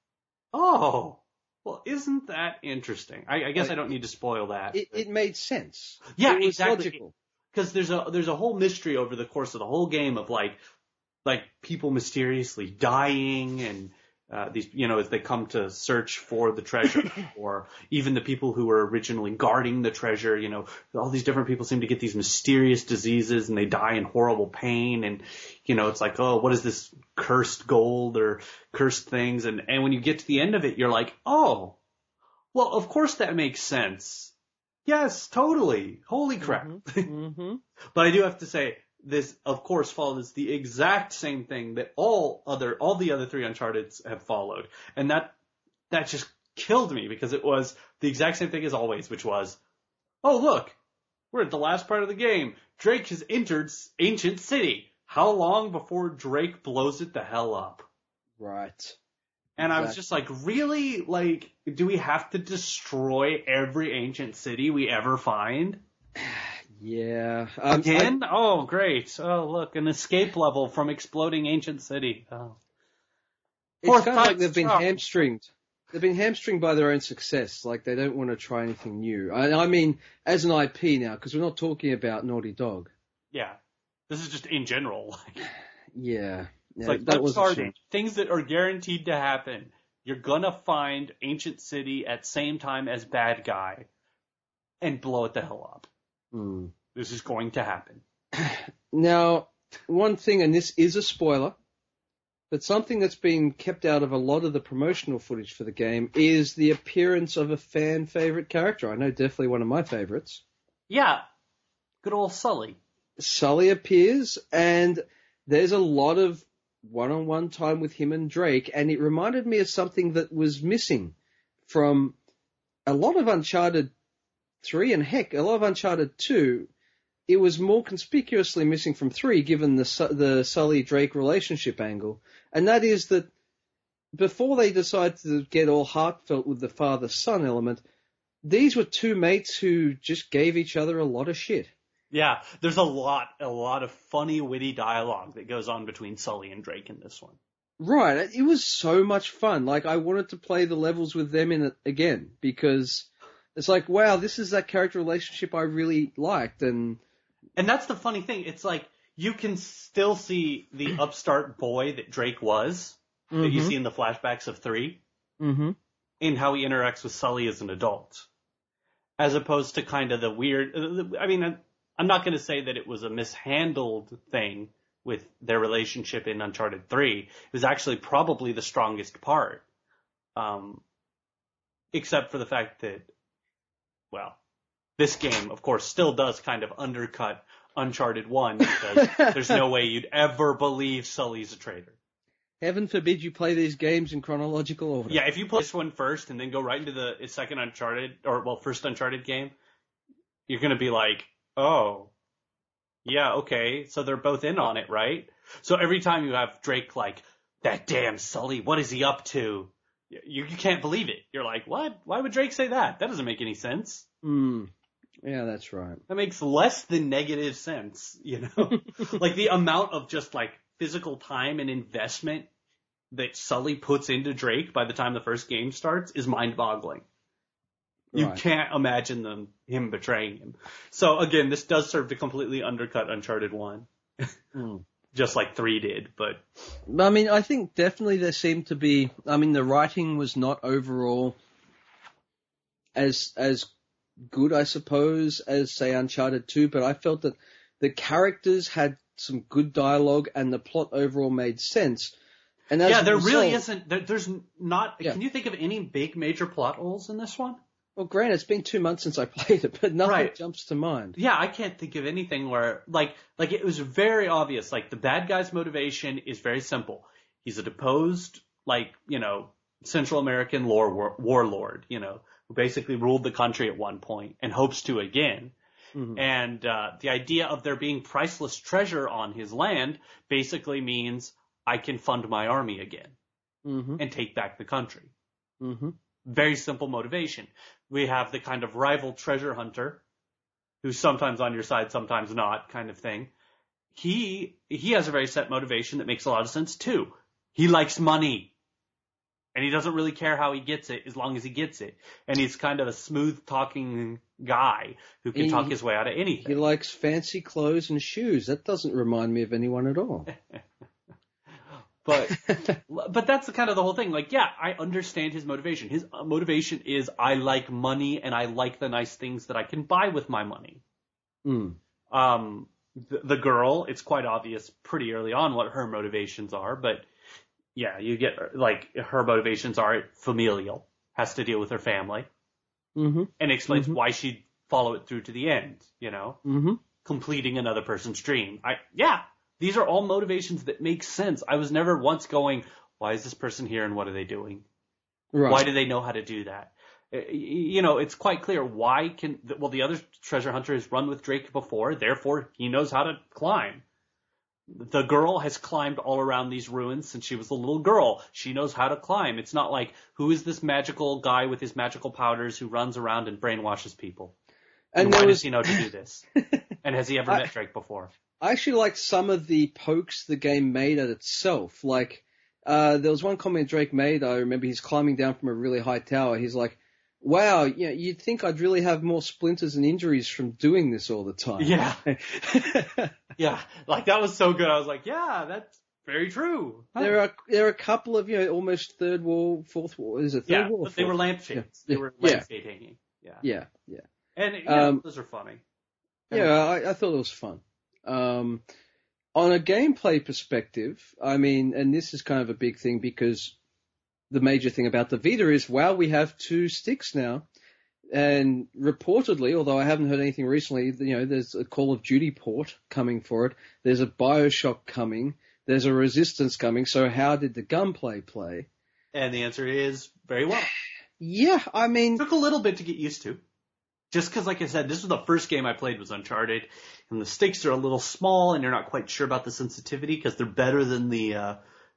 well, isn't that interesting? I guess I don't need to spoil that. It made sense. Yeah, it was exactly. Logical. Because there's a whole mystery over the course of the whole game of like, like people mysteriously dying and these, as they come to search for the treasure, or even the people who were originally guarding the treasure, all these different people seem to get these mysterious diseases and they die in horrible pain. And, it's like, oh, what is this cursed gold or cursed things? And when you get to the end of it, you're like, oh, well, of course that makes sense. Yes, totally. Holy crap. Mm-hmm. But I do have to say, this, of course, follows the exact same thing that all the other 3 Uncharteds have followed. And that just killed me because it was the exact same thing as always, which was, oh, look, we're at the last part of the game. Drake has entered Ancient City. How long before Drake blows it the hell up? Right. And I was just like, really? Like, do we have to destroy every ancient city we ever find? Yeah. Again? Oh, great. Oh, look, an escape level from exploding ancient city. Oh. It's kind of like they've been hamstringed. They've been hamstringed by their own success. Like, they don't want to try anything new. I mean, as an IP now, because we're not talking about Naughty Dog. Yeah. This is just in general. Yeah. It's like, that was things that are guaranteed to happen. You're gonna find Ancient City at same time as Bad Guy and blow it the hell up. This is going to happen. Now, one thing, and this is a spoiler, but something that's been kept out of a lot of the promotional footage for the game is the appearance of a fan favorite character. I know definitely one of my favorites. Yeah. Good old Sully. Sully appears, and there's a lot of one-on-one time with him and Drake, and it reminded me of something that was missing from a lot of Uncharted 3, and heck, a lot of Uncharted 2. It was more conspicuously missing from 3, given the Sully-Drake relationship angle, and that is that before they decided to get all heartfelt with the father-son element, these were 2 mates who just gave each other a lot of shit. Yeah, there's a lot of funny, witty dialogue that goes on between Sully and Drake in this one. Right, it was so much fun. Like, I wanted to play the levels with them in it again, because it's like, wow, this is that character relationship I really liked. And that's the funny thing. It's like, you can still see the upstart boy that Drake was, that you see in the flashbacks of 3, in how he interacts with Sully as an adult. As opposed to kind of the weird, I mean, I'm not going to say that it was a mishandled thing with their relationship in Uncharted 3. It was actually probably the strongest part. Except for the fact that, well, this game, of course, still does kind of undercut Uncharted 1 because there's no way you'd ever believe Sully's a traitor. Heaven forbid you play these games in chronological order. Yeah, if you play this one first and then go right into the second Uncharted, first Uncharted game, you're going to be like, oh, yeah, okay, so they're both in on it, right? So every time you have Drake like, that damn Sully, what is he up to? You can't believe it. You're like, what? Why would Drake say that? That doesn't make any sense. Yeah, that's right. That makes less than negative sense, Like the amount of just like physical time and investment that Sully puts into Drake by the time the first game starts is mind-boggling. You can't imagine him betraying him. So again, this does serve to completely undercut Uncharted 1. Just like 3 did, but... I mean, I think definitely there seemed to be... I mean, the writing was not overall as good, I suppose, as, say, Uncharted 2, but I felt that the characters had some good dialogue and the plot overall made sense. And there really isn't... There's not... Yeah. Can you think of any big major plot holes in this one? Well, granted, it's been 2 months since I played it, but nothing jumps to mind. Yeah, I can't think of anything where, like it was very obvious. Like, the bad guy's motivation is very simple. He's a deposed, Central American warlord, who basically ruled the country at one point and hopes to again. Mm-hmm. And the idea of there being priceless treasure on his land basically means I can fund my army again and take back the country. Mm-hmm. Very simple motivation. We have the kind of rival treasure hunter who's sometimes on your side, sometimes not kind of thing. He has a very set motivation that makes a lot of sense too. He likes money. And he doesn't really care how he gets it as long as he gets it. And he's kind of a smooth talking guy who can talk his way out of anything. He likes fancy clothes and shoes. That doesn't remind me of anyone at all. But that's kind of the whole thing. Like, yeah, I understand his motivation. His motivation is I like money and I like the nice things that I can buy with my money. Mm. The girl, it's quite obvious pretty early on what her motivations are, but yeah, you get, like, her motivations are familial, has to deal with her family, Mm-hmm. and explains Mm-hmm. why she'd follow it through to the end, Mm-hmm. completing another person's dream. These are all motivations that make sense. I was never once going, why is this person here and what are they doing? Right. Why do they know how to do that? It's quite clear. The other treasure hunter has run with Drake before, therefore he knows how to climb. The girl has climbed all around these ruins since she was a little girl. She knows how to climb. It's not like, who is this magical guy with his magical powders who runs around and brainwashes people? And why does he know to do this? And has he ever met Drake before? I actually liked some of the pokes the game made at itself. Like, there was one comment Drake made. I remember he's climbing down from a really high tower. He's like, wow, you'd think I'd really have more splinters and injuries from doing this all the time. Yeah. Yeah. Like, that was so good. I was like, yeah, that's very true. There are a couple of, almost third wall, fourth wall. Is it third wall? But they were lampshades. Yeah. They were lampshade hanging. Yeah. Yeah. And, those are funny. I thought it was fun. On a gameplay perspective, I mean, and this is kind of a big thing because the major thing about the Vita is, wow, we have 2 sticks now. And reportedly, although I haven't heard anything recently, there's a Call of Duty port coming for it. There's a BioShock coming. There's a Resistance coming. So how did the gunplay play? And the answer is very well. Yeah, I mean... It took a little bit to get used to. Just because, like I said, this was the first game I played was Uncharted, and the sticks are a little small, and you're not quite sure about the sensitivity because they're better than the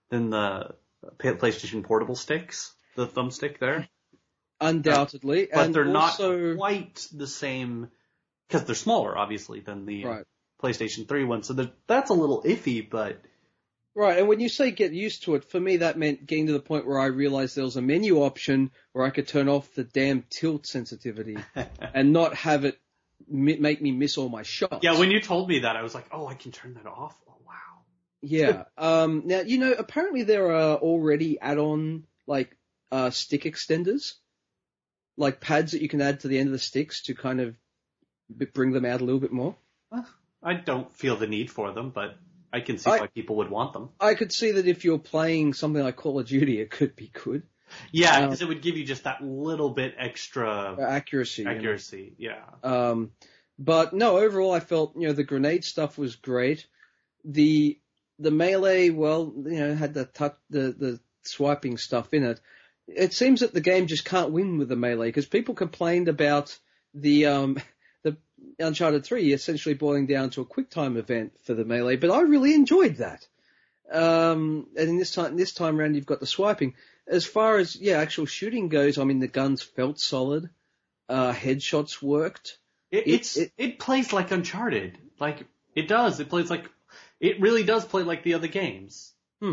PlayStation Portable sticks, the thumbstick there. Undoubtedly. But and they're also... not quite the same, because they're smaller, obviously, than the PlayStation 3 one. So that's a little iffy, but... Right, and when you say get used to it, for me that meant getting to the point where I realized there was a menu option where I could turn off the damn tilt sensitivity and not have it make me miss all my shots. Yeah, when you told me that, I was like, oh, I can turn that off? Oh, wow. Yeah. Now, apparently there are already add-on, stick extenders, like pads that you can add to the end of the sticks to kind of bring them out a little bit more. I don't feel the need for them, but... I can see why people would want them. I could see that if you're playing something like Call of Duty, it could be good. Yeah, because it would give you just that little bit extra accuracy. Yeah. But no, overall, I felt the grenade stuff was great. The melee, had the swiping stuff in it. It seems that the game just can't win with the melee because people complained about the Uncharted 3 essentially boiling down to a QuickTime event for the melee, but I really enjoyed that. And in this time around, you've got the swiping. As far as actual shooting goes, I mean the guns felt solid, headshots worked. It plays like Uncharted, like it does. It really does play like the other games.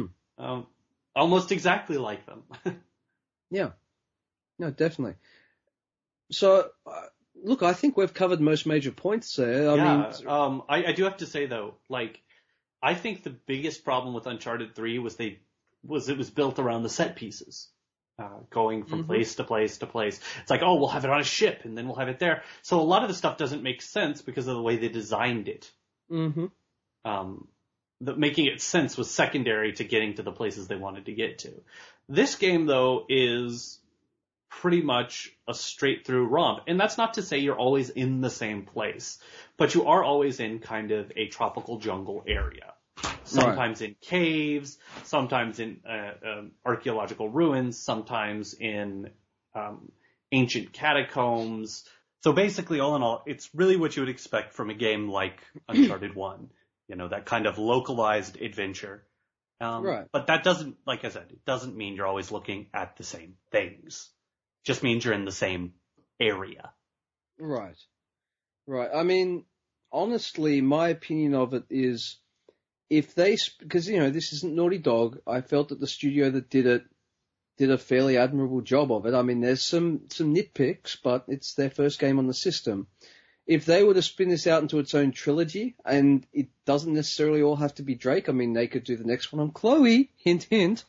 Almost exactly like them. Yeah, no, definitely. So. Look, I think we've covered most major points there. I do have to say though, I think the biggest problem with Uncharted 3 was it was built around the set pieces, going from place to place to place. It's like, oh, we'll have it on a ship and then we'll have it there. So a lot of the stuff doesn't make sense because of the way they designed it. Mm-hmm. Making it sense was secondary to getting to the places they wanted to get to. This game though is pretty much a straight through romp. And that's not to say you're always in the same place, but you are always in kind of a tropical jungle area. Sometimes in caves, sometimes in archaeological ruins, sometimes in ancient catacombs. So basically, all in all, it's really what you would expect from a game like Uncharted 1. That kind of localized adventure. But that doesn't, like I said, it doesn't mean you're always looking at the same things. Just means you're in the same area. Right. I mean, honestly, my opinion of it is because, this isn't Naughty Dog, I felt that the studio that did it did a fairly admirable job of it. I mean, there's some nitpicks, but it's their first game on the system. if they were to spin this out into its own trilogy, and it doesn't necessarily all have to be Drake, I mean, they could do the next one on Chloe, hint, hint,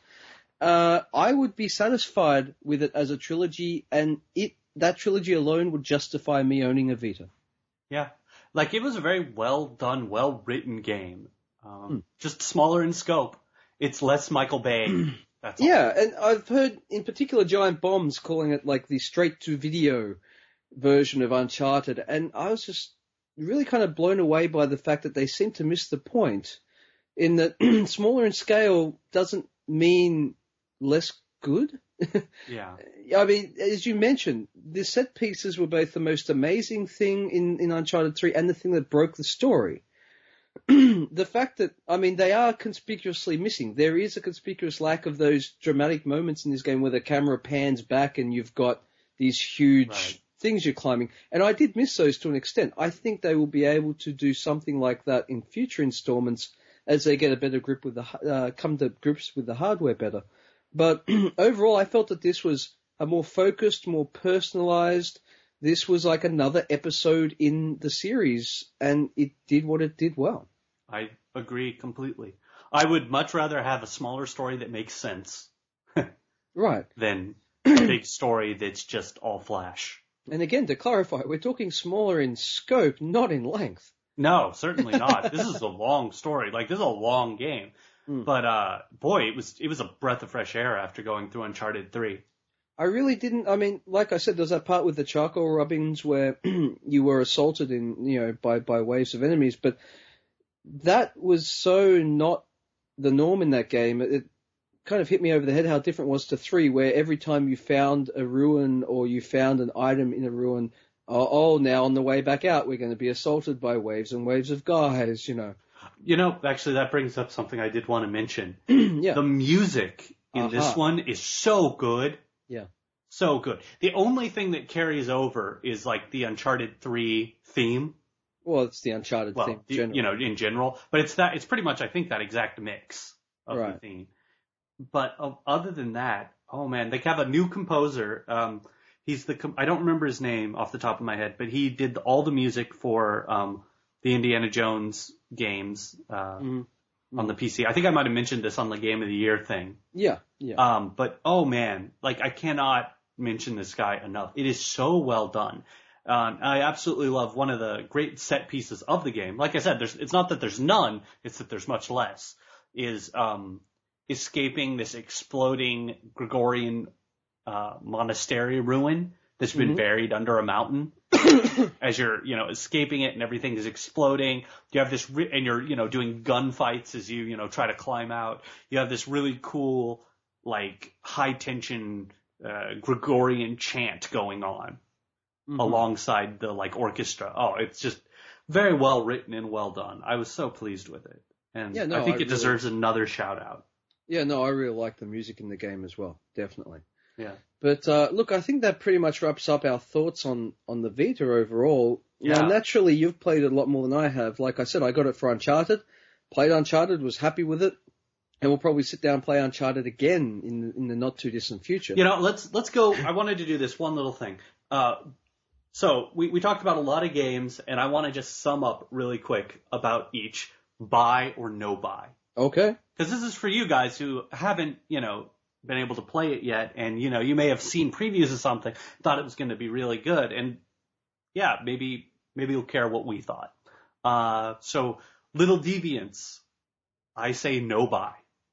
I would be satisfied with it as a trilogy, and that trilogy alone would justify me owning a Vita. Yeah. Like, it was a very well done, well written game. Just smaller in scope. It's less Michael Bay. That's all. Yeah, and I've heard, in particular, Giant Bombs calling it like the straight-to-video version of Uncharted, and I was just really kind of blown away by the fact that they seem to miss the point, in that smaller in scale doesn't mean less good. Yeah. I mean, as you mentioned, the set pieces were both the most amazing thing in Uncharted 3 and the thing that broke the story. The fact that, I mean, they are conspicuously missing. There is a conspicuous lack of those dramatic moments in this game where the camera pans back and you've got these huge things you're climbing. And I did miss those to an extent. I think they will be able to do something like that in future installments as they get a better grip with come to grips with the hardware better. But overall, I felt that this was a more focused, more personalized. This was like another episode in the series, and it did what it did well. I agree completely. I would much rather have a smaller story that makes sense. Right. Than a big story that's just all flash. And again, to clarify, we're talking smaller in scope, not in length. No, certainly not. This is a long story. Like, this is a long game. But, boy, it was a breath of fresh air after going through Uncharted 3. I really didn't, I mean, like I said, there's that part with the charcoal rubbings where you were assaulted by waves of enemies, but that was so not the norm in that game. It kind of hit me over the head how different it was to 3, where every time you found a ruin or you found an item in a ruin, now on the way back out, we're going to be assaulted by waves and waves of guys, Actually, that brings up something I did want to mention. Yeah. The music in this one is so good. Yeah. So good. The only thing that carries over is like the Uncharted 3 theme. Well, it's the Uncharted theme in general. But it's pretty much, I think, that exact mix of the theme. But other than that, oh man, they have a new composer. I don't remember his name off the top of my head, but he did all the music for the Indiana Jones games on the PC. I think I might have mentioned this on the Game of the Year thing. Yeah. But oh man, like I cannot mention this guy enough. It is so well done. I absolutely love one of the great set pieces of the game. Like I said, it's not that there's none, it's that there's much less. Is escaping this exploding Gregorian monastery ruin that's been buried under a mountain. As you're, escaping it and everything is exploding. You have this, and you're, doing gunfights as you, try to climb out. You have this really cool, like, high tension, Gregorian chant going on alongside the, like, orchestra. Oh, it's just very well written and well done. I was so pleased with it. And I think it deserves another shout out. Yeah, no, I really like the music in the game as well. Definitely. Yeah. But, look, I think that pretty much wraps up our thoughts on the Vita overall. Yeah. Now, naturally, you've played it a lot more than I have. Like I said, I got it for Uncharted, played Uncharted, was happy with it, and we'll probably sit down and play Uncharted again in the not too distant future. Let's go. I wanted to do this one little thing. So we talked about a lot of games, and I want to just sum up really quick about each buy or no buy. Okay. Because this is for you guys who haven't, been able to play it yet, and you may have seen previews of something, thought it was going to be really good, and yeah, maybe you'll care what we thought. So Little Deviants, I say no buy.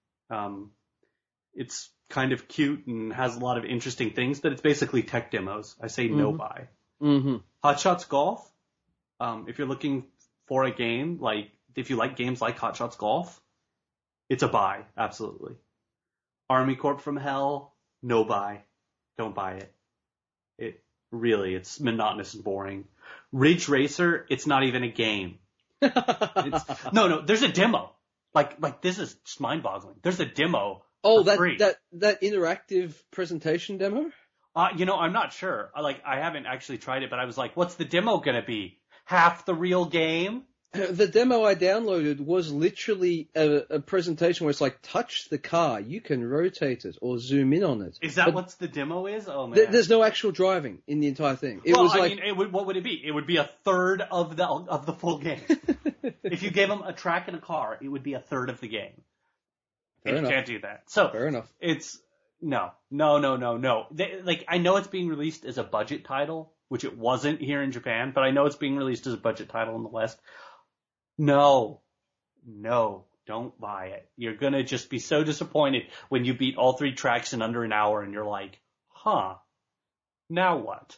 It's kind of cute and has a lot of interesting things, but it's basically tech demos. I say no buy. Hot Shots Golf, if you're looking for a game, like if you like games like Hot Shots Golf, it's a buy, absolutely. Army Corp from Hell, no buy. Don't buy it. It's monotonous and boring. Ridge Racer, it's not even a game. No, there's a demo. Like this is just mind-boggling. There's a demo. Oh, free. that interactive presentation demo? I'm not sure. I haven't actually tried it, but I was like, what's the demo gonna be? Half the real game? The demo I downloaded was literally a presentation where it's like, touch the car, you can rotate it or zoom in on it. Is that But what the demo is? Oh man. there's no actual driving in the entire thing. It Well, was I like, mean, what would it be? It would be a third of the full game. If you gave them a track and a car, it would be a third of the game. Fair And enough. you can't do that. So Fair enough. it's no. Like I know it's being released as a budget title, which it wasn't here in Japan, but I know it's being released as a budget title in the West. No, don't buy it. You're gonna just be so disappointed when you beat all 3 tracks in under an hour and you're like, huh, now what?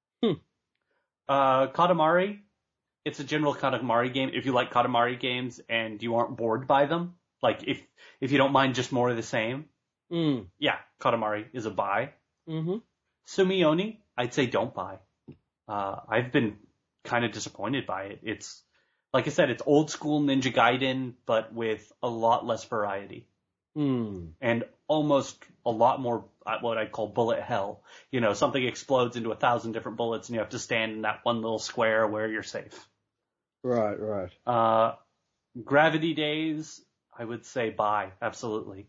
Katamari, it's a general Katamari game. If you like Katamari games and you aren't bored by them, like if you don't mind just more of the same, yeah, Katamari is a buy. Mm-hmm. Sumioni, I'd say don't buy. I've been kind of disappointed by it. It's, like I said, it's old school Ninja Gaiden, but with a lot less variety. And almost a lot more what I'd call bullet hell. You know, something explodes into 1,000 different bullets and you have to stand in that one little square where you're safe. Right. Gravity Days, I would say buy, absolutely.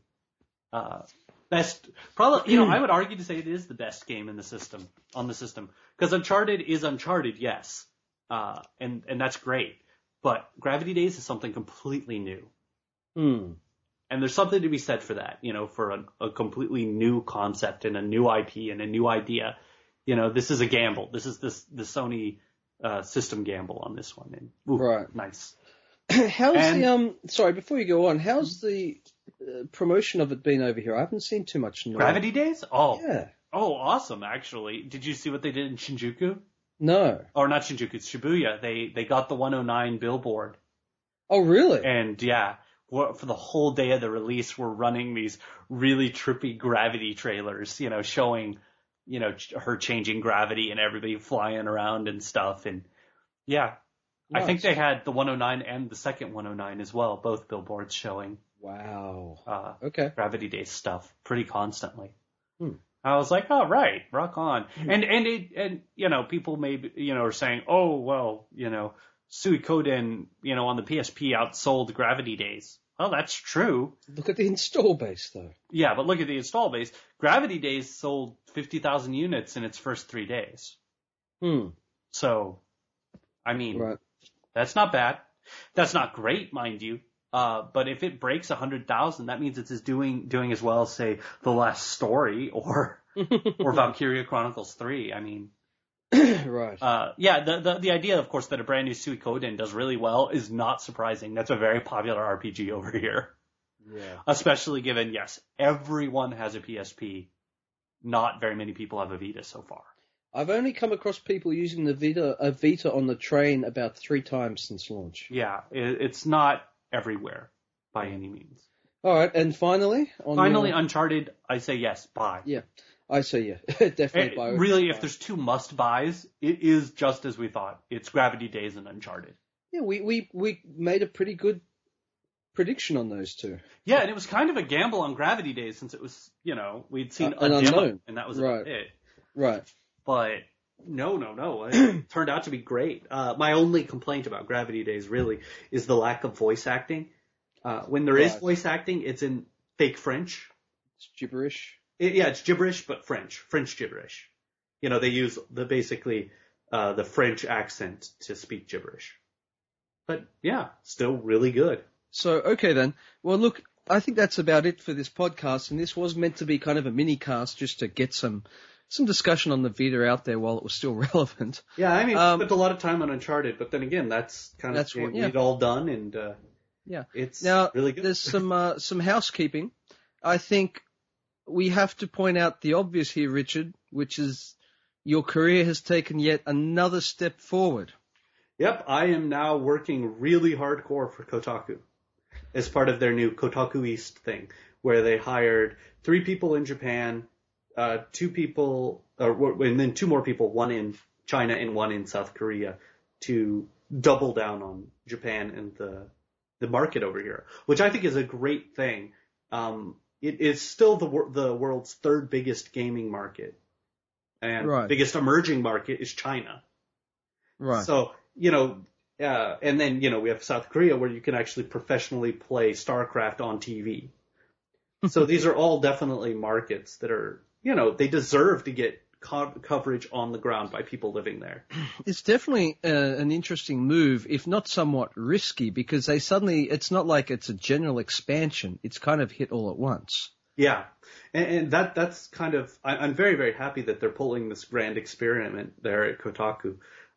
Best, probably, I would argue to say it is the best game in the system, on the system. Because Uncharted is Uncharted, yes. And that's great. But Gravity Days is something completely new. And there's something to be said for that, for a completely new concept and a new IP and a new idea. This is a gamble. This is the Sony system gamble on this one. And, right. Nice. How's sorry, before you go on, how's the promotion of it been over here? I haven't seen too much noise. Gravity Days? Oh. Yeah. Oh, awesome, actually. Did you see what they did in Shinjuku? No. Or not Shinjuku, it's Shibuya. They got the 109 billboard. Oh, really? And yeah, for the whole day of the release, we're running these really trippy gravity trailers, showing, her changing gravity and everybody flying around and stuff. And yeah, nice. I think they had the 109 and the second 109 as well, both billboards showing. Wow. Okay. Gravity Days stuff pretty constantly. I was like, oh, right, rock on. And people maybe, are saying, oh, well, Suikoden, on the PSP outsold Gravity Days. Well, that's true. Look at the install base, though. Yeah, but look at the install base. Gravity Days sold 50,000 units in its first 3 days. So, I mean, right. That's not bad. That's not great, mind you. But if it breaks 100,000, that means it's doing as well as, say, The Last Story or Valkyria Chronicles 3. I mean, right. The idea, of course, that a brand new Suikoden does really well is not surprising. That's a very popular RPG over here. Yeah. Especially given, yes, everyone has a PSP. Not very many people have a Vita so far. I've only come across people using a Vita on the train about 3 times since launch. Yeah, it's not everywhere by any means. All right, and finally, Uncharted, I say yes, buy. Yeah, I say yeah, definitely buy. Really, if there's 2 must buys, it is just as we thought. It's Gravity Days and Uncharted. Yeah, we made a pretty good prediction on those 2. Yeah, and it was kind of a gamble on Gravity Days since it was, we'd seen an unknown, and that was right. it. Right. But no, it turned out to be great. My only complaint about Gravity Days really is the lack of voice acting. When there is voice acting, it's in fake French. It's gibberish. It's gibberish, but French gibberish. They use the French accent to speak gibberish. But yeah, still really good. So, okay then. Well, look, I think that's about it for this podcast, and this was meant to be kind of a mini cast just to get some discussion on the Vita out there while it was still relevant. Yeah, I mean, spent a lot of time on Uncharted, but then again, that's kind of what we'd all done, and it's now, really good. There's some housekeeping. I think we have to point out the obvious here, Richard, which is your career has taken yet another step forward. Yep, I am now working really hardcore for Kotaku as part of their new Kotaku East thing, where they hired 3 people in Japan, 2 people, and then 2 more people, 1 in China and 1 in South Korea, to double down on Japan and the market over here, which I think is a great thing. It is still the world's 3rd biggest gaming market, and biggest emerging market is China. Right. So, And then, we have South Korea where you can actually professionally play StarCraft on TV. So these are all definitely markets that are, they deserve to get coverage on the ground by people living there. It's definitely an interesting move, if not somewhat risky, because it's not like it's a general expansion. It's kind of hit all at once. Yeah. And that's kind of, I'm very, very happy that they're pulling this grand experiment there at Kotaku.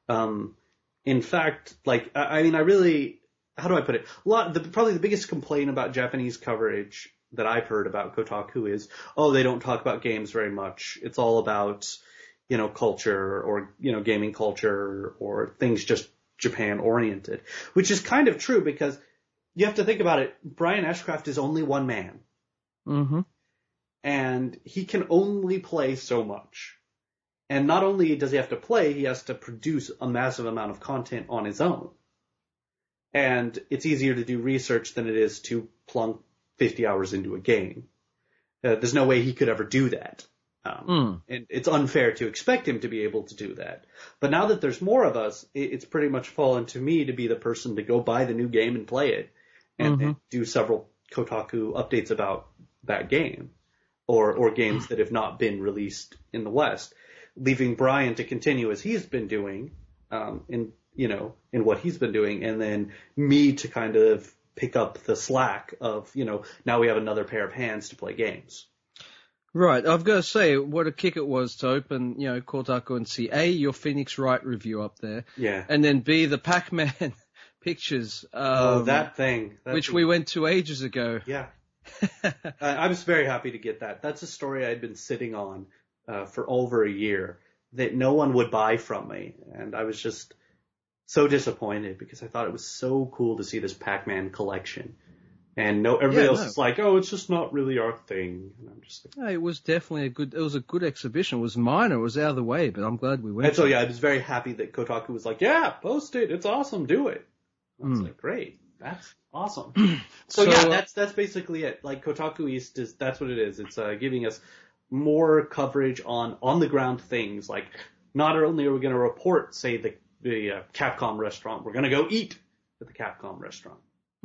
In fact, I really, how do I put it? Probably the biggest complaint about Japanese coverage that I've heard about Kotaku is, they don't talk about games very much. It's all about, culture or, gaming culture or things just Japan oriented, which is kind of true because you have to think about it. Brian Ashcraft is only one man. Mm-hmm. And he can only play so much. And not only does he have to play, he has to produce a massive amount of content on his own. And it's easier to do research than it is to plunk 50 hours into a game. There's no way he could ever do that. And it's unfair to expect him to be able to do that. But now that there's more of us, it's pretty much fallen to me to be the person to go buy the new game and play it. And do several Kotaku updates about that game. Or games that have not been released in the West, leaving Brian to continue as he's been doing, in what he's been doing, and then me to kind of pick up the slack of, now we have another pair of hands to play games. Right. I've got to say, what a kick it was to open, Kotaku and see A, your Phoenix Wright review up there. Yeah. And then B, the Pac-Man pictures. That thing. Which we went to ages ago. Yeah. I was very happy to get that. That's a story I'd been sitting on for over a year that no one would buy from me. And I was just so disappointed because I thought it was so cool to see this Pac-Man collection. And everybody else is like, it's just not really our thing. And I'm just like, it was definitely a good exhibition. It was minor. It was out of the way, but I'm glad we went. And so, I was very happy that Kotaku was like, post it. It's awesome. Do it. I was like, great. That's awesome. So that's basically it. Like Kotaku East that's what it is. It's giving us more coverage on the ground things. Like not only are we going to report, say the Capcom restaurant, we're going to go eat at the Capcom restaurant.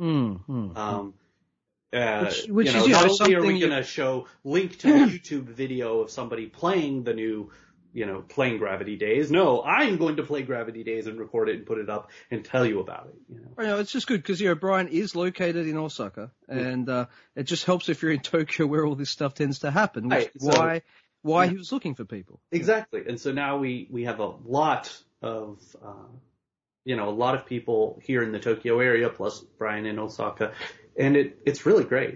Which is not only are we going to show link to a YouTube video of somebody playing the new, playing Gravity Days. No, I'm going to play Gravity Days and record it and put it up and tell you about it. It's just good because, Brian is located in Osaka and it just helps if you're in Tokyo where all this stuff tends to happen, which is why he was looking for people. Exactly. And so now we have a lot of, a lot of people here in the Tokyo area, plus Brian in Osaka, and it's really great.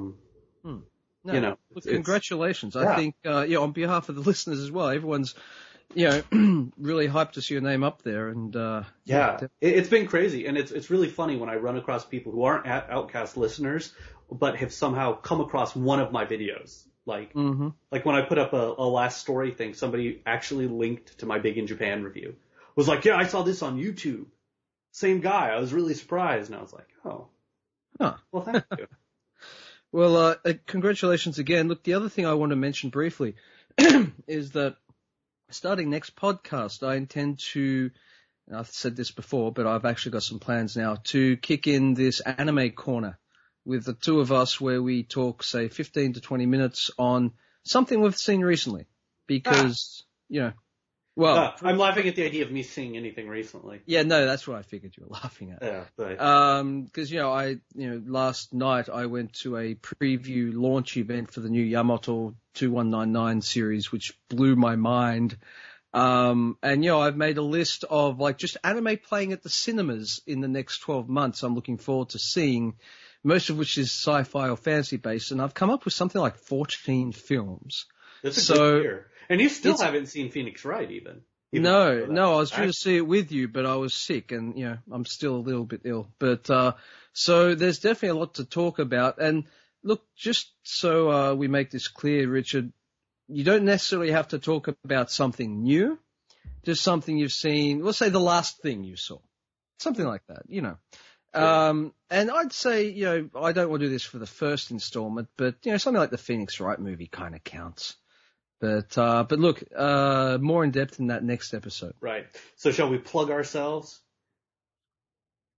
Congratulations. I think, on behalf of the listeners as well, everyone's, really hyped to see your name up there. And, it's been crazy. And it's really funny when I run across people who aren't Outcast listeners, but have somehow come across one of my videos. Like when I put up a last story thing, somebody actually linked to my Big in Japan review. Was like, I saw this on YouTube. Same guy. I was really surprised. And I was like, oh. Huh. Well, thank you. Well, congratulations again. Look, the other thing I want to mention briefly is that starting next podcast, I intend to, and I've said this before, but I've actually got some plans now to kick in this anime corner with the two of us where we talk, say, 15 to 20 minutes on something we've seen recently because, I'm laughing at the idea of me seeing anything recently. Yeah, no, that's what I figured you were laughing at. Yeah, but because last night I went to a preview launch event for the new Yamato 2199 series, which blew my mind. And I've made a list of just anime playing at the cinemas in the next 12 months. I'm looking forward to seeing, most of which is sci-fi or fantasy based, and I've come up with something like 14 films. That's a good year. And you still haven't seen Phoenix Wright even. No, I was due to see it with you, but I was sick and, I'm still a little bit ill. But, so there's definitely a lot to talk about. And look, just so, we make this clear, Richard, you don't necessarily have to talk about something new, just something you've seen. Let's say the last thing you saw, something like that, Sure. And I'd say, I don't want to do this for the first installment, but, something like the Phoenix Wright movie kind of counts. But look, more in depth in that next episode. Right. So shall we plug ourselves?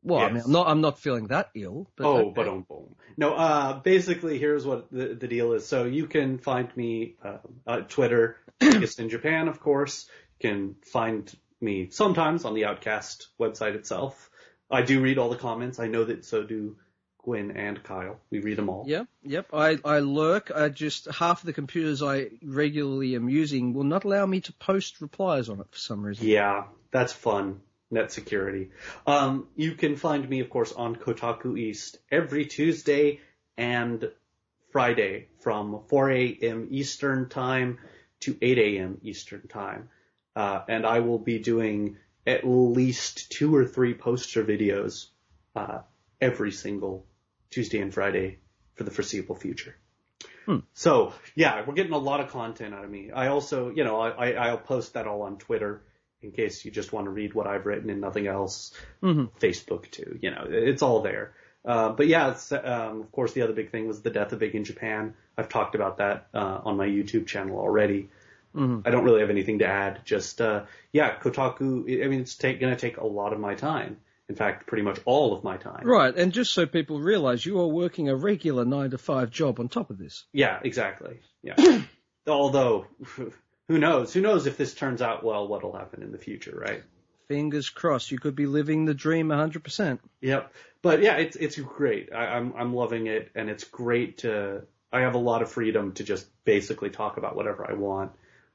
Well, Yes. I mean, I'm not feeling that ill. But Oh, okay. boom. No, basically, here's what the deal is. So you can find me at Twitter, Biggest in Japan, of course. You can find me sometimes on the Outcast website itself. I do read all the comments. I know that so do Gwyn and Kyle. We read them all. Yep. I lurk. I just half of the computers I regularly am using will not allow me to post replies on it for some reason. Yeah, that's fun. Net security. You can find me, of course, on Kotaku East every Tuesday and Friday from 4 a.m. Eastern Time to 8 a.m. Eastern Time. And I will be doing at least 2 or 3 poster videos every single Tuesday and Friday for the foreseeable future. So, yeah, we're getting a lot of content out of me. I also, I'll post that all on Twitter in case you just want to read what I've written and nothing else. Facebook too, it's all there. But yeah, it's, of course, the other big thing was the death of Big in Japan. I've talked about that on my YouTube channel already. I don't really have anything to add. Just, Kotaku, I mean, it's going to take a lot of my time. In fact, pretty much all of my time. Right, and just so people realize, you are working a regular 9-to-5 job on top of this. Yeah, exactly. Yeah. Although, who knows? Who knows if this turns out well, what'll happen in the future, right? Fingers crossed. You could be living the dream 100%. Yep. But yeah, it's great. I'm loving it, and it's great I have a lot of freedom to just basically talk about whatever I want.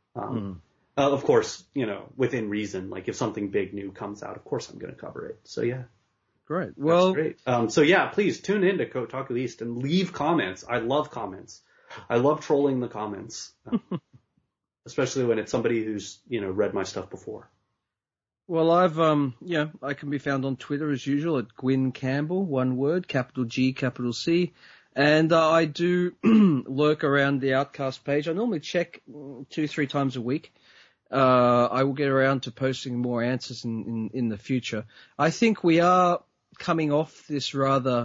Of course, within reason. Like if something big new comes out, of course I'm going to cover it. So yeah. Great. Well, that's great. So yeah, please tune in to Kotaku East and leave comments. I love comments. I love trolling the comments, especially when it's somebody who's read my stuff before. Well, I can be found on Twitter as usual at Gwyn Campbell, one word, capital G, capital C. And I do lurk around the Outcast page. I normally check 2-3 times a week. I will get around to posting more answers in the future. I think we are coming off this rather,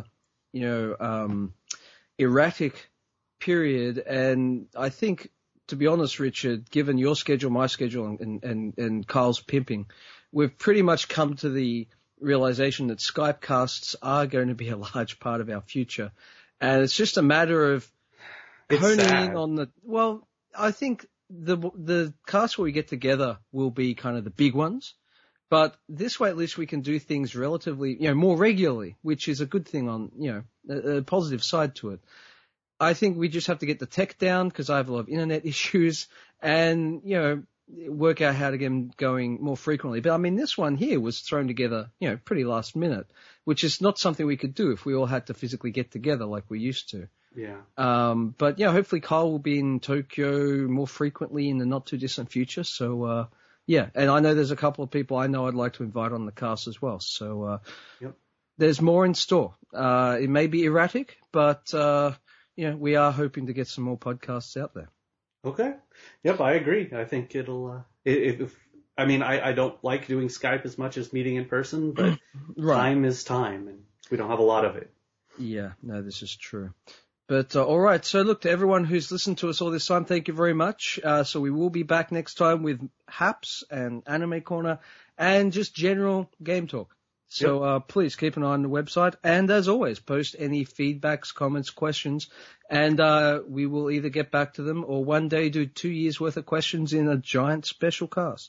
erratic period. And I think, to be honest, Richard, given your schedule, my schedule, and Kyle's pimping, we've pretty much come to the realization that Skype casts are going to be a large part of our future. And it's just a matter of honing in on I think the casts where we get together will be kind of the big ones. But this way, at least we can do things relatively, more regularly, which is a good thing on, a positive side to it. I think we just have to get the tech down because I have a lot of internet issues and, work out how to get them going more frequently. But I mean, this one here was thrown together, pretty last minute, which is not something we could do if we all had to physically get together like we used to. Yeah. But hopefully Kyle will be in Tokyo more frequently in the not too distant future. So, and I know there's a couple of people I know I'd like to invite on the cast as well. So, There's more in store. It may be erratic, but, we are hoping to get some more podcasts out there. Okay. Yep, I agree. I think it'll, I don't like doing Skype as much as meeting in person, but time is time and we don't have a lot of it. Yeah, no, this is true. But, all right. So look, to everyone who's listened to us all this time, thank you very much. So we will be back next time with Haps and Anime Corner and just general game talk. So, please keep an eye on the website. And as always, post any feedbacks, comments, questions, and, we will either get back to them or one day do 2 years worth of questions in a giant special cast.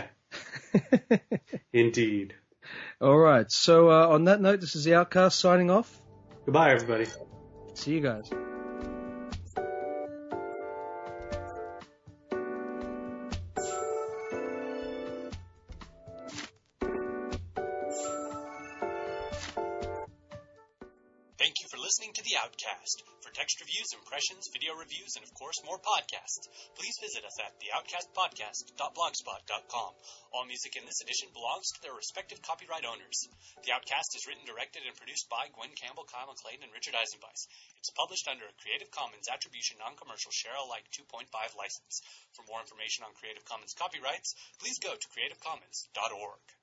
Indeed. All right. So, on that note, this is the Outcast signing off. Goodbye, everybody. See you guys. Thank you for listening to The Outcast. For text reviews, impressions, video reviews, and of course more podcasts, please visit us at theoutcastpodcast.blogspot.com. All music in this edition belongs to their respective copyright owners. The Outcast is written, directed, and produced by Gwyn Campbell, Kyle MacLean, and Richard Eisenbeis. It's published under a Creative Commons Attribution Non-Commercial Share Alike 2.5 license. For more information on Creative Commons copyrights, please go to creativecommons.org.